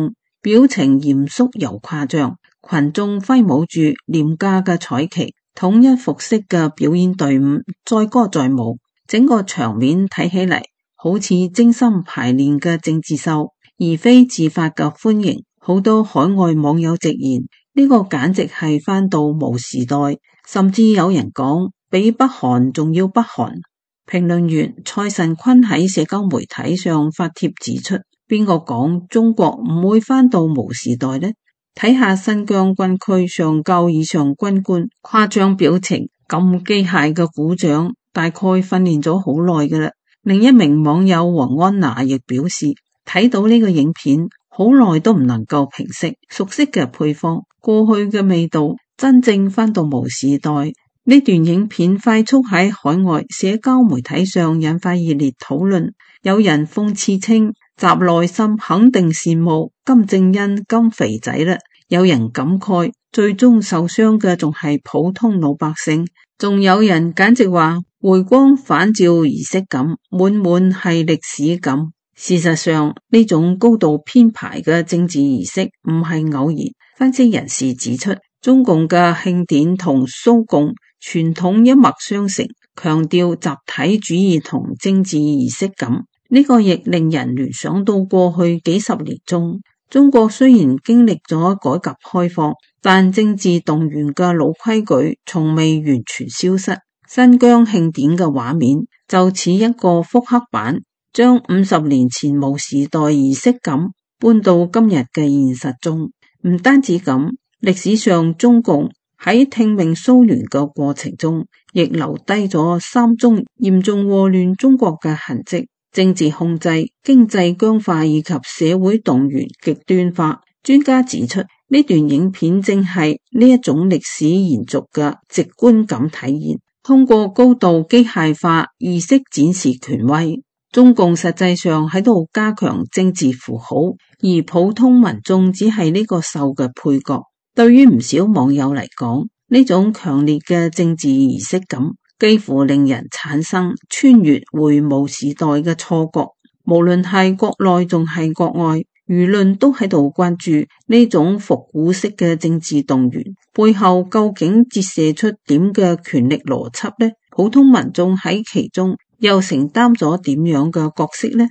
表情嚴肅又誇張，群眾揮舞住廉價嘅彩旗，統一服飾嘅表演隊伍載歌載舞，整個場面睇起嚟好似精心排練嘅政治秀，而非自發嘅歡迎。好多海外網友直言，呢個簡直係返到毛時代，甚至有人講比北韓仲要北韓。評論員蔡慎坤喺社交媒體上發帖指出，邊個講中國唔會返到毛時代呢？睇下新疆軍區上校以上軍官誇張表情，咁機械嘅鼓掌，大概訓練咗好耐㗎喇。另一名網友黃安娜亦表示，睇到呢個影片好耐都唔能夠平息，熟悉嘅配方，過去嘅味道，真正返到毛時代。呢段影片快速喺海外社交媒體上引發熱烈討論，有人諷刺稱習內心肯定羨慕金正恩金肥仔啦，有人感慨最終受傷嘅仲係普通老百姓，仲有人簡直話回光返照儀式感，滿滿係歷史感。事實上，呢種高度編排嘅政治儀式唔係偶然。分析人士指出，中共嘅慶典同蘇共傳統一脈相承，強調集體主義同政治儀式感。呢個亦令人聯想到過去幾十年中，中國雖然經歷咗改革開放，但政治動員嘅老規矩從未完全消失。新疆慶典嘅畫面就似一個複刻版，將50年前毛時代儀式感搬到今日嘅現實中。唔單止咁，歷史上中共喺聽命蘇聯嘅過程中，亦留低咗三宗嚴重禍亂中國嘅痕跡：政治控制、經濟僵化以及社會動員極端化。專家指出，呢段影片正係呢一種歷史延續嘅直觀感體現，通過高度機械化儀式展示權威。中共實際上喺度加強政治符號，而普通民眾只係呢個秀嘅配角。對於唔少網友嚟講，呢種強烈嘅政治儀式感幾乎令人產生穿越回毛時代嘅錯覺。無論係國內仲係國外，輿論都喺度關注呢種復古式嘅政治動員背後究竟折射出點嘅權力邏輯呢？普通民眾喺其中又承擔咗點樣嘅角色呢？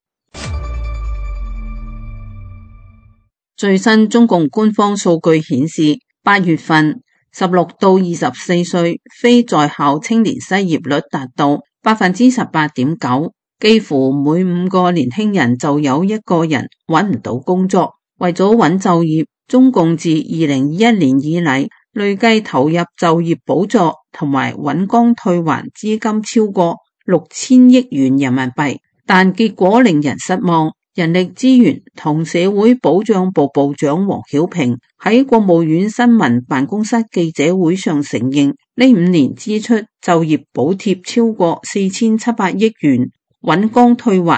最新中共官方數據顯示，8月份16到24歲非在校青年失業率達到 18.9%， 幾乎每5個年輕人就有1個人揾唔到工作。為咗穩就業，中共自2021年以嚟累計投入就業補助同埋穩崗退還資金超過6000億元人民幣，但結果令人失望。人力資源同社會保障部部長王曉平喺國務院新聞辦公室記者會上承認，呢5年支出就業補貼超過4700億元，穩崗退還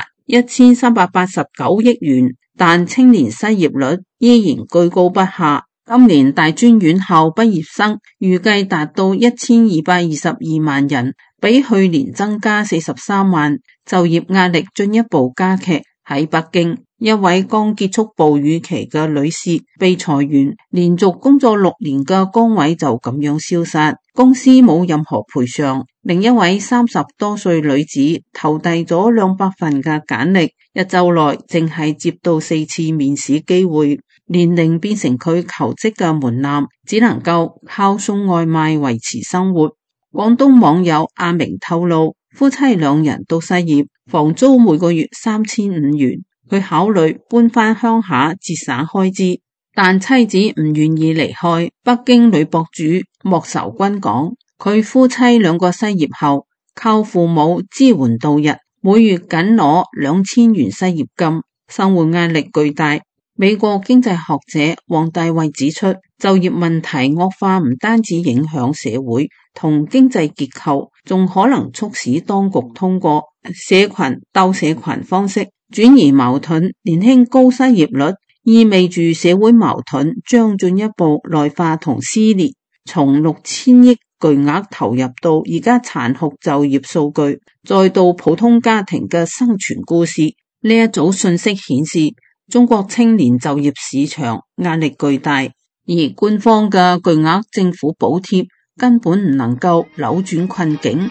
1389億元，但青年失業率依然居高不下。今年大專院校畢業生預計達到1222萬人，比去年增加43萬，就業壓力進一步加劇。喺北京，一位剛結束哺乳期嘅女士被裁員，連續工作6年嘅崗位就咁樣消失，公司冇任何賠償。另一位30多歲女子投遞咗200份嘅簡歷，一周內淨係接到4次面試機會，年齡變成佢求職嘅門檻，只能夠靠送外賣維持生活。廣東網友阿明透露，夫妻2人都失業，房租每個月3500元，佢考慮搬返鄉下節省開支，但妻子唔願意離開。北京女博主莫愁君講，佢夫妻2個失業後靠父母支援度日，每月僅攞2000元失業金，生活壓力巨大。美國經濟學者王大衛指出，就業問題惡化唔單止影響社會同經濟結構，仲可能促使當局通過社群鬥社群方式轉移矛盾。年輕高失業率意味住社會矛盾將進一步內化同撕裂。從6000億巨額投入到而家殘酷就業數據，再到普通家庭嘅生存故事，呢一組信息顯示， 中國青年就業市場壓力巨大，而官方嘅巨額政府補貼根本唔能夠扭轉困境。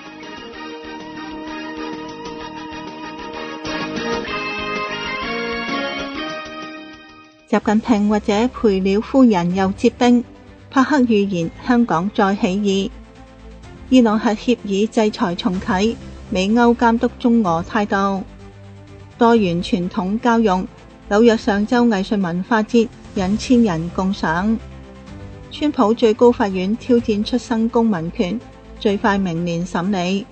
習近平或者陪了夫人又接兵，帕克預言香港再起義。伊朗核協議制裁重啟，美歐監督中俄態度。多元傳統交融，紐約上週藝術文化節引千人共賞。川普最高法院挑戰出生公民權，最快明年審理。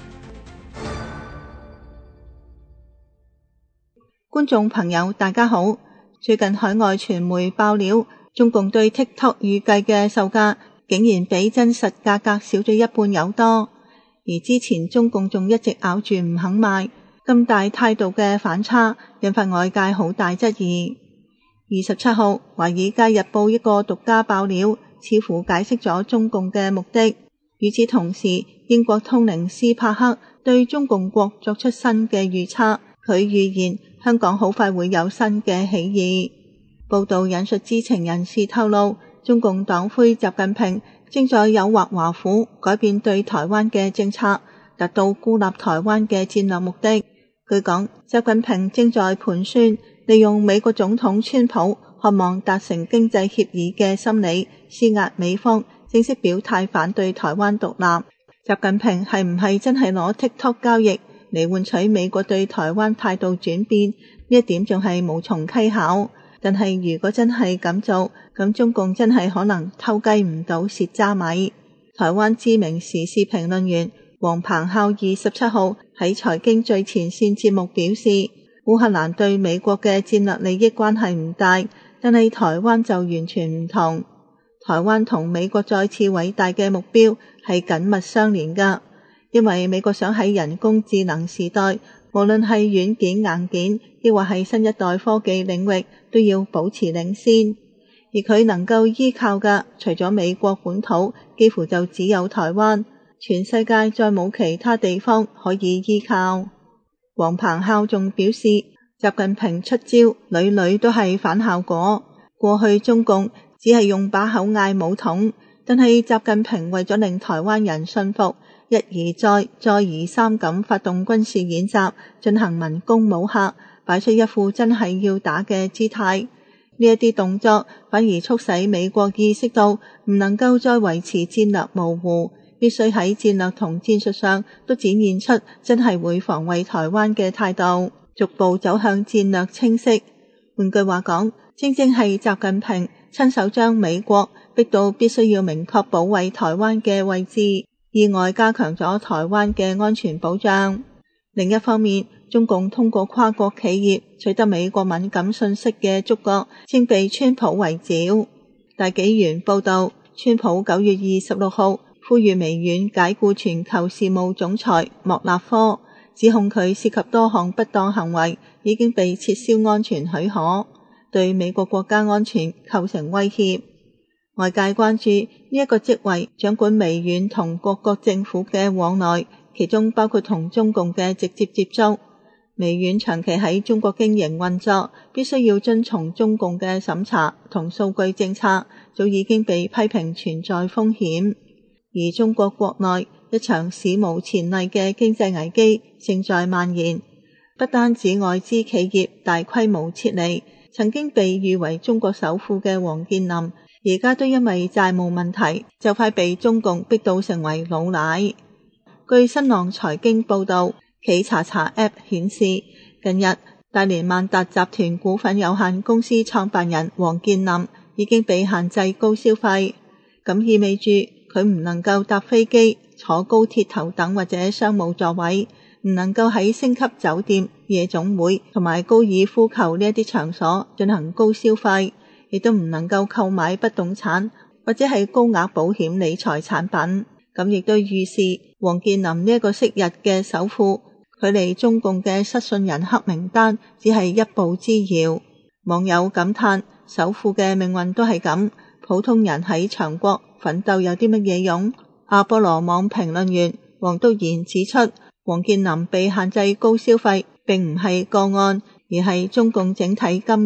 觀眾朋友大家好，最近海外傳媒爆料，中共對 TikTok 預計嘅售價竟然比真實價格少咗一半有多，而之前中共仲一直咬住唔肯賣，咁大態度嘅反差引發外界好大質疑。27號華爾街日報一個獨家爆料，似乎解釋咗中共嘅目的。與此同時，英國通靈師帕克對中共國作出新嘅預測，佢預言香港好快會有新嘅起義。報道引述知情人士透露，中共黨魁習近平正在誘惑華府改變對台灣嘅政策，達到孤立台灣嘅戰略目的。據講，習近平正在盤算利用美國總統川普渴望達成經濟協議嘅心理，施壓美方正式表態反對台灣獨立。習近平係唔係真係攞 TikTok 交易嚟換取美國對台灣態度轉變，呢一點仲係無從稽考。但係如果真係咁做，咁中共真係可能偷雞唔到蝕渣米。台灣知名時事評論員黃鵬孝27號喺財經最前線節目表示，烏克蘭對美國嘅戰略利益關係唔大，但係台灣就完全唔同。台灣同美國再次偉大嘅目標係緊密相連㗎，因為美國想喺人工智能時代，無論係軟件硬件，亦或係新一代科技領域，都要保持領先。而佢能夠依靠嘅，除咗美國本土，幾乎就只有台灣，全世界再冇其他地方可以依靠。黃鵬孝仲表示，習近平出招屢屢都係反效果。過去中共只係用把口嗌武統，但係習近平為咗令台灣人信服，一而再，再而三咁發動軍事演習，進行文攻武嚇，擺出一副真係要打嘅姿態。呢一啲動作反而促使美國意識到唔能夠再維持戰略模糊，必須喺戰略同戰術上都展現出真係會防衛台灣嘅態度，逐步走向戰略清晰。換句話講，正正係習近平親手將美國逼到必須要明確保衛台灣嘅位置，意外加強咗台灣嘅安全保障。另一方面，中共通過跨國企業取得美國敏感信息嘅觸覺，正被川普圍剿。大紀元報道，川普9月26號呼籲微軟解僱全球事務總裁莫納科，指控佢涉及多項不當行為，已經被撤銷安全許可，對美國國家安全構成威脅。外界關注呢一個職位掌管微軟同各國政府嘅往來，其中包括同中共嘅直接接觸。微軟長期喺中國經營運作，必須要遵從中共嘅審查同數據政策，早已經被批評存在風險。而中國國內一場史無前例嘅經濟危機正在蔓延，不單止外資企業大規模撤離，曾經被譽為中國首富嘅王健林，而家都因為債務問題，就快被中共逼到成為老賴。據新浪財經報道，企查查 App 顯示，近日大連萬達集團股份有限公司創辦人王健林已經被限制高消費，咁意味住佢唔能夠搭飛機、坐高鐵頭等或者商務座位，唔能夠喺星級酒店、夜總會同埋高爾夫球呢一啲場所進行高消費，亦都唔能夠購買不動產或者係高額保險理財產品。咁亦都預示王健林呢一個昔日嘅首富，距離中共嘅失信人黑名單只係一步之遙。網友感嘆，首富嘅命運都係咁，普通人喺強國奮鬥有啲乜嘢用？阿波羅網評論員黃督賢指出，王健林被限制高消費並唔係個案，而係中共整體金融、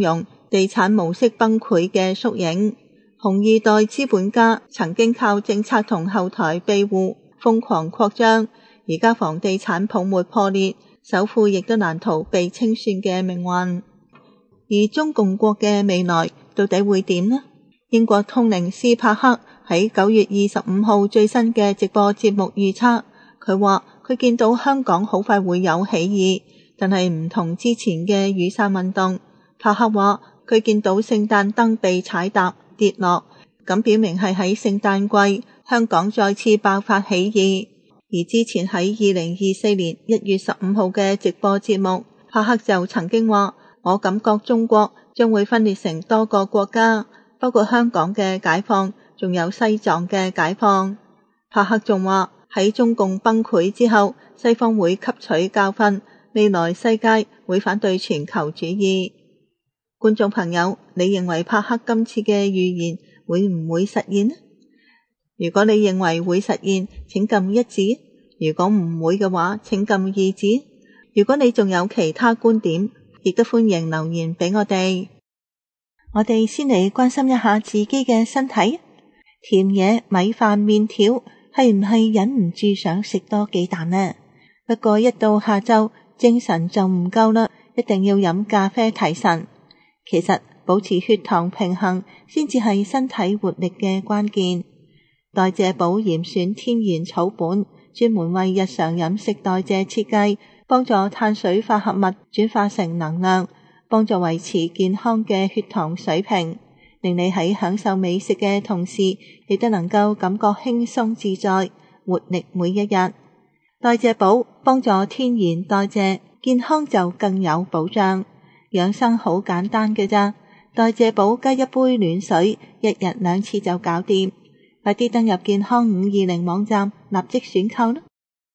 地產模式崩潰嘅縮影。紅二代資本家曾經靠政策同後台庇護瘋狂擴張，而家房地產泡沫破裂，首富亦都難逃被清算嘅命運。而中共國嘅未來到底會點呢？英國通靈師帕克喺9月25號最新嘅直播節目預測，佢話佢見到香港好快會有起義，但係唔同之前嘅雨傘運動。帕克話佢見到聖誕燈被踩踏跌落，咁表明係喺聖誕季香港再次爆發起義。而之前喺2024年1月15號嘅直播節目，帕克就曾經話，我感覺中國將會分裂成多個國家，包括香港嘅解放，仲有西藏嘅解放。帕克仲話喺中共崩潰之後，西方會吸取教訓，未來世界會反對全球主義。觀眾朋友，你認為帕克今次嘅預言會唔會實現呢？如果你認為會實現，請撳一字；如果唔會嘅話，請撳二字。如果你仲有其他觀點，亦都歡迎留言俾我哋。我哋先嚟關心一下自己嘅身體。甜嘢、米飯、麵條係唔係忍唔住想食多幾啖呢？不過一到下晝，精神就唔夠啦，一定要飲咖啡提神。其實保持血糖平衡先至係身體活力嘅關鍵。代謝寶嚴選天然草本，專門為日常飲食代謝設計，幫助碳水化合物轉化成能量，幫助維持健康嘅血糖水平，令你喺享受美食嘅同時，亦都能夠感覺輕鬆自在，活力每一日。代謝寶幫助天然代謝，健康就更有保障。養生好簡單嘅咋，代謝寶加一杯暖水，一日2次就搞掂。快啲登入健康520網站，立即選購啦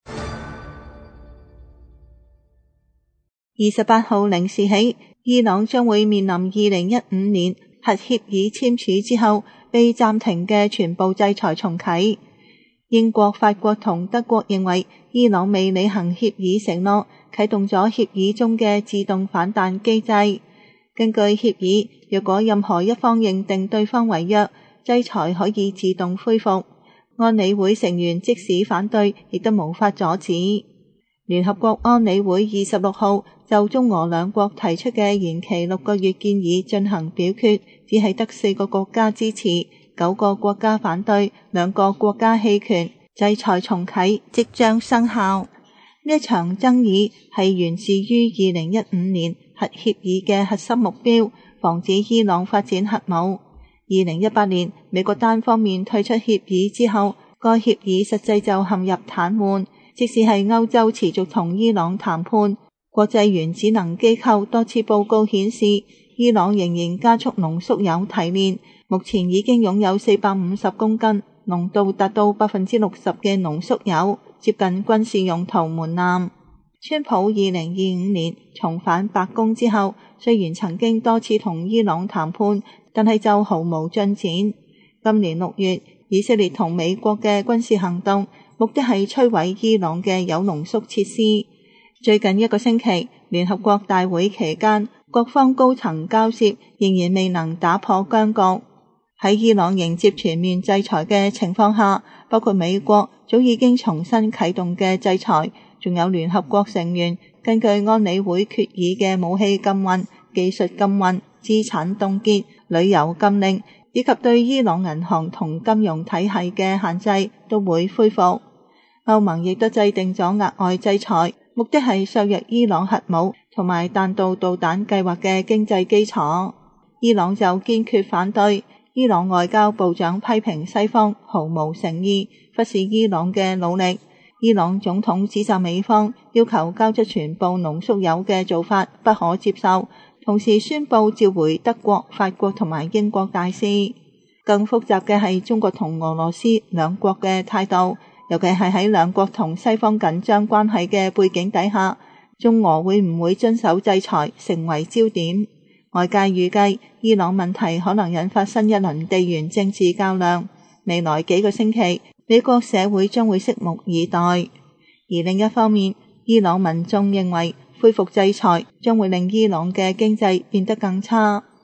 ！28號0時起，伊朗將會面臨2015年核協議簽署之後被暫停嘅全部制裁重啟。英國、法國同德國認為伊朗未履行協議承諾，啟動咗協議中嘅自動反彈機制。根據協議，若果任何一方認定對方違約，制裁可以自動恢復。安理會成員即使反對，亦都無法阻止。聯合國安理會26號就中俄兩國提出嘅延期6個月建議進行表決，只係得4個國家支持，9個國家反對，2個國家棄權，制裁重啟即將生效。呢一場爭議係源自於2015年核協議嘅核心目標，防止伊朗發展核武。2018年美國單方面退出協議之後，該協議實際就陷入癱瘓。即使係歐洲持續同伊朗談判，國際原子能機構多次報告顯示，伊朗仍然加速濃縮鈾提煉，目前已經擁有450公斤，濃度達到60%嘅濃縮鈾，接近軍事用途門檻。川普2025年重返白宮之後，雖然曾經多次同伊朗談判，但係就毫無進展。今年6月，以色列同美國嘅軍事行動，目的係摧毀伊朗嘅鈾濃縮設施。最近1個星期，聯合國大會期間，各方高層交涉仍然未能打破僵局。喺伊朗迎接全面制裁嘅情況下，包括美國早已經重新啟動嘅制裁，仲有聯合國成員根據安理會決議嘅武器禁運、技術禁運、資產凍結、旅遊禁令，以及對伊朗銀行同金融體系嘅限制都會恢復。歐盟亦都制定咗額外制裁，目的係削弱伊朗核武同埋彈道導彈計劃嘅經濟基礎。伊朗就堅決反對。伊朗外交部長批評西方毫無誠意，忽視伊朗嘅努力。伊朗總統指責美方要求交出全部濃縮鈾嘅做法不可接受，同時宣布召回德國、法國同埋英國大使。更複雜嘅係中國同俄羅斯兩國嘅態度，尤其係喺兩國同西方緊張關係嘅背景底下，中俄會唔會遵守制裁成為焦點。外界預計伊朗問題可能引發新一輪地緣政治較量，未來幾個星期美國社會將會拭目以待。而另一方面，伊朗民眾認為恢復制裁將會令伊朗嘅經濟變得更差。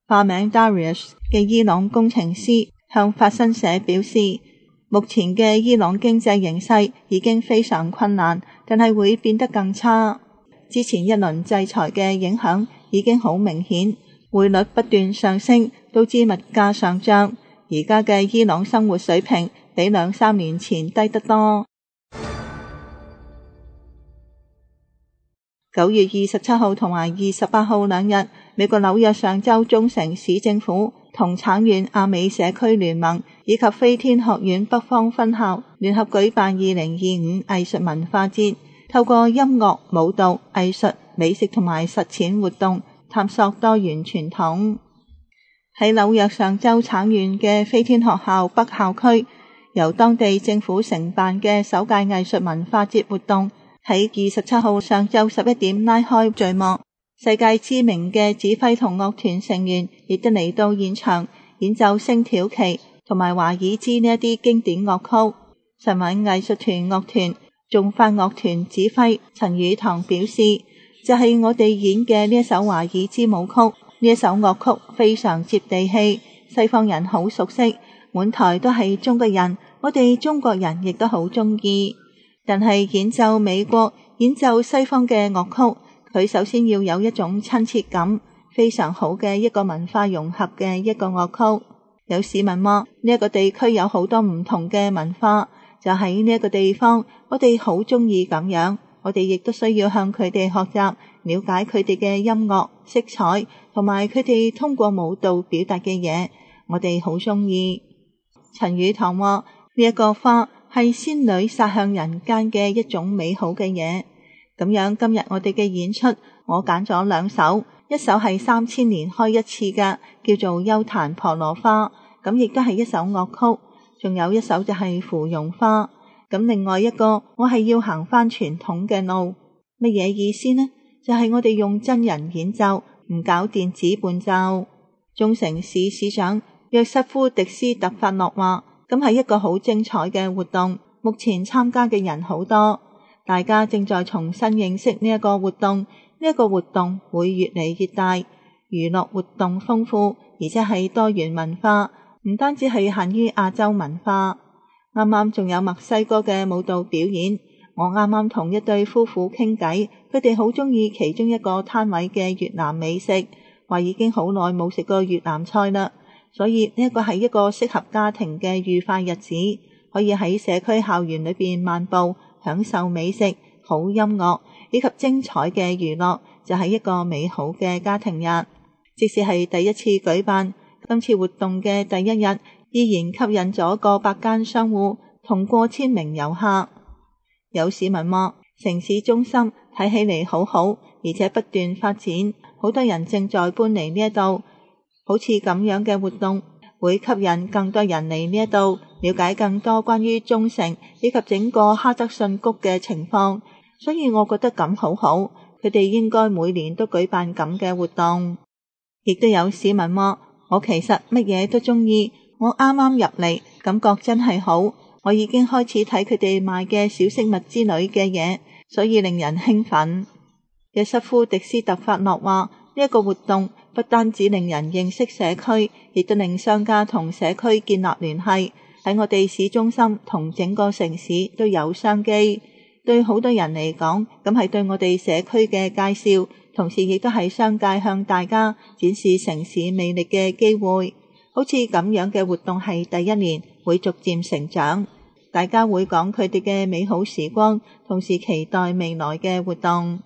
化名 Darius 嘅伊朗工程師向法新社表示，目前嘅伊朗經濟形勢已經非常困難，但係會變得更差。之前一輪制裁嘅影響已經好明顯，匯率不斷上升，導致物價上漲。而家嘅伊朗生活水平比2-3年前低得多。9月27號同埋28號兩日，美國紐約上州中城市政府同橙縣亞美社區聯盟以及飛天學院北方分校聯合舉辦2025藝術文化節，透過音樂、舞蹈、藝術、美食同埋實踐活動，探索多元傳統。喺紐約上州橙縣嘅飛天學校北校區，由當地政府承辦嘅首屆藝術文化節活動喺27號上晝11點拉開序幕。世界知名嘅指揮同樂團成員亦都嚟到現場演奏星條旗同埋華爾茲呢一啲經典樂曲。神韻藝術團樂團重發樂團指揮陳宇堂表示，就係我哋演嘅呢一首華爾茲舞曲，呢一首樂曲非常接地氣，西方人好熟悉，滿台都係中國人，我哋中國人亦都好中意。但係演奏美國、演奏西方嘅樂曲，佢首先要有一種親切感，非常好嘅一個文化融合嘅一個樂曲。有市民話呢一個地區有好多唔同嘅文化，就喺呢一個地方，我哋好中意咁樣，我哋亦都需要向佢哋學習，了解佢哋嘅音樂色彩同埋佢哋通過舞蹈表達嘅嘢，我哋好中意。陳宇堂話呢一個花係仙女撒向人間嘅一種美好嘅嘢。咁樣今日我哋嘅演出，我揀咗2首，一首係3000年開一次嘅，叫做邱壇婆羅花，咁亦都係一首樂曲，仲有一首就係芙蓉花。咁另外一個我係要行返傳統嘅路，乜嘢意思呢？就係我哋用真人演奏，唔搞電子伴奏。中城市市長約瑟夫迪斯特法諾話，咁係一個好精彩嘅活動，目前參加嘅人好多，大家正在重新認識呢一個活動，呢一個活動會越嚟越大，娛樂活動豐富，而且係多元文化，唔單止係限於亞洲文化。啱啱仲有墨西哥嘅舞蹈表演，我啱啱同一對夫婦傾偈，佢哋好中意其中一個攤位嘅越南美食，話已經好耐冇食過越南菜啦，所以呢一個係一個適合家庭嘅愉快日子，可以喺社區校園裏邊漫步，享受美食、好音樂以及精彩嘅娛樂，就係一個美好嘅家庭日。即使係第一次舉辦，今次活動嘅第一日依然吸引咗過百間商戶同過千名遊客。有市民話，城市中心睇起嚟好好，而且不斷發展，好多人正在搬嚟呢一度。好似咁樣嘅活動會吸引更多人嚟呢一度，了解更多關於中城以及整個哈德遜谷嘅情況，所以我覺得咁好好，佢哋應該每年都舉辦咁嘅活動。亦都有市民話，我其實乜嘢都中意，我啱啱入嚟，感覺真係好，我已經開始睇佢哋賣嘅小飾物之類嘅嘢，所以令人興奮。約瑟夫迪斯特法諾話，呢一個活動不單止令人認識社區，亦都令商家同社區建立聯繫，喺我哋市中心同整個城市都有商機。對好多人嚟講，咁係對我哋社區嘅介紹，同時亦都係商界向大家展示城市魅力嘅機會。好似咁樣嘅活動係第一年，會逐漸成長，大家會講佢哋嘅美好時光，同時期待未來嘅活動。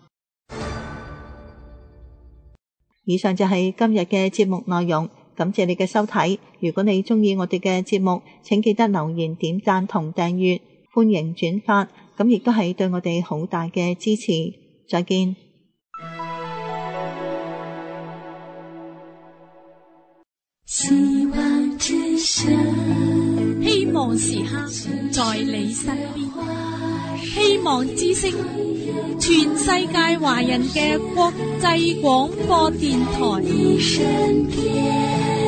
以上就係今日嘅節目內容，感謝你嘅收睇。如果你鍾意我哋嘅節目，請記得留言、點讚同訂閱，歡迎轉發，咁亦都係對我哋好大嘅支持。再見。 希望之聲，希望時刻在你身邊，希望之聲，全世界華人嘅國際廣播電台。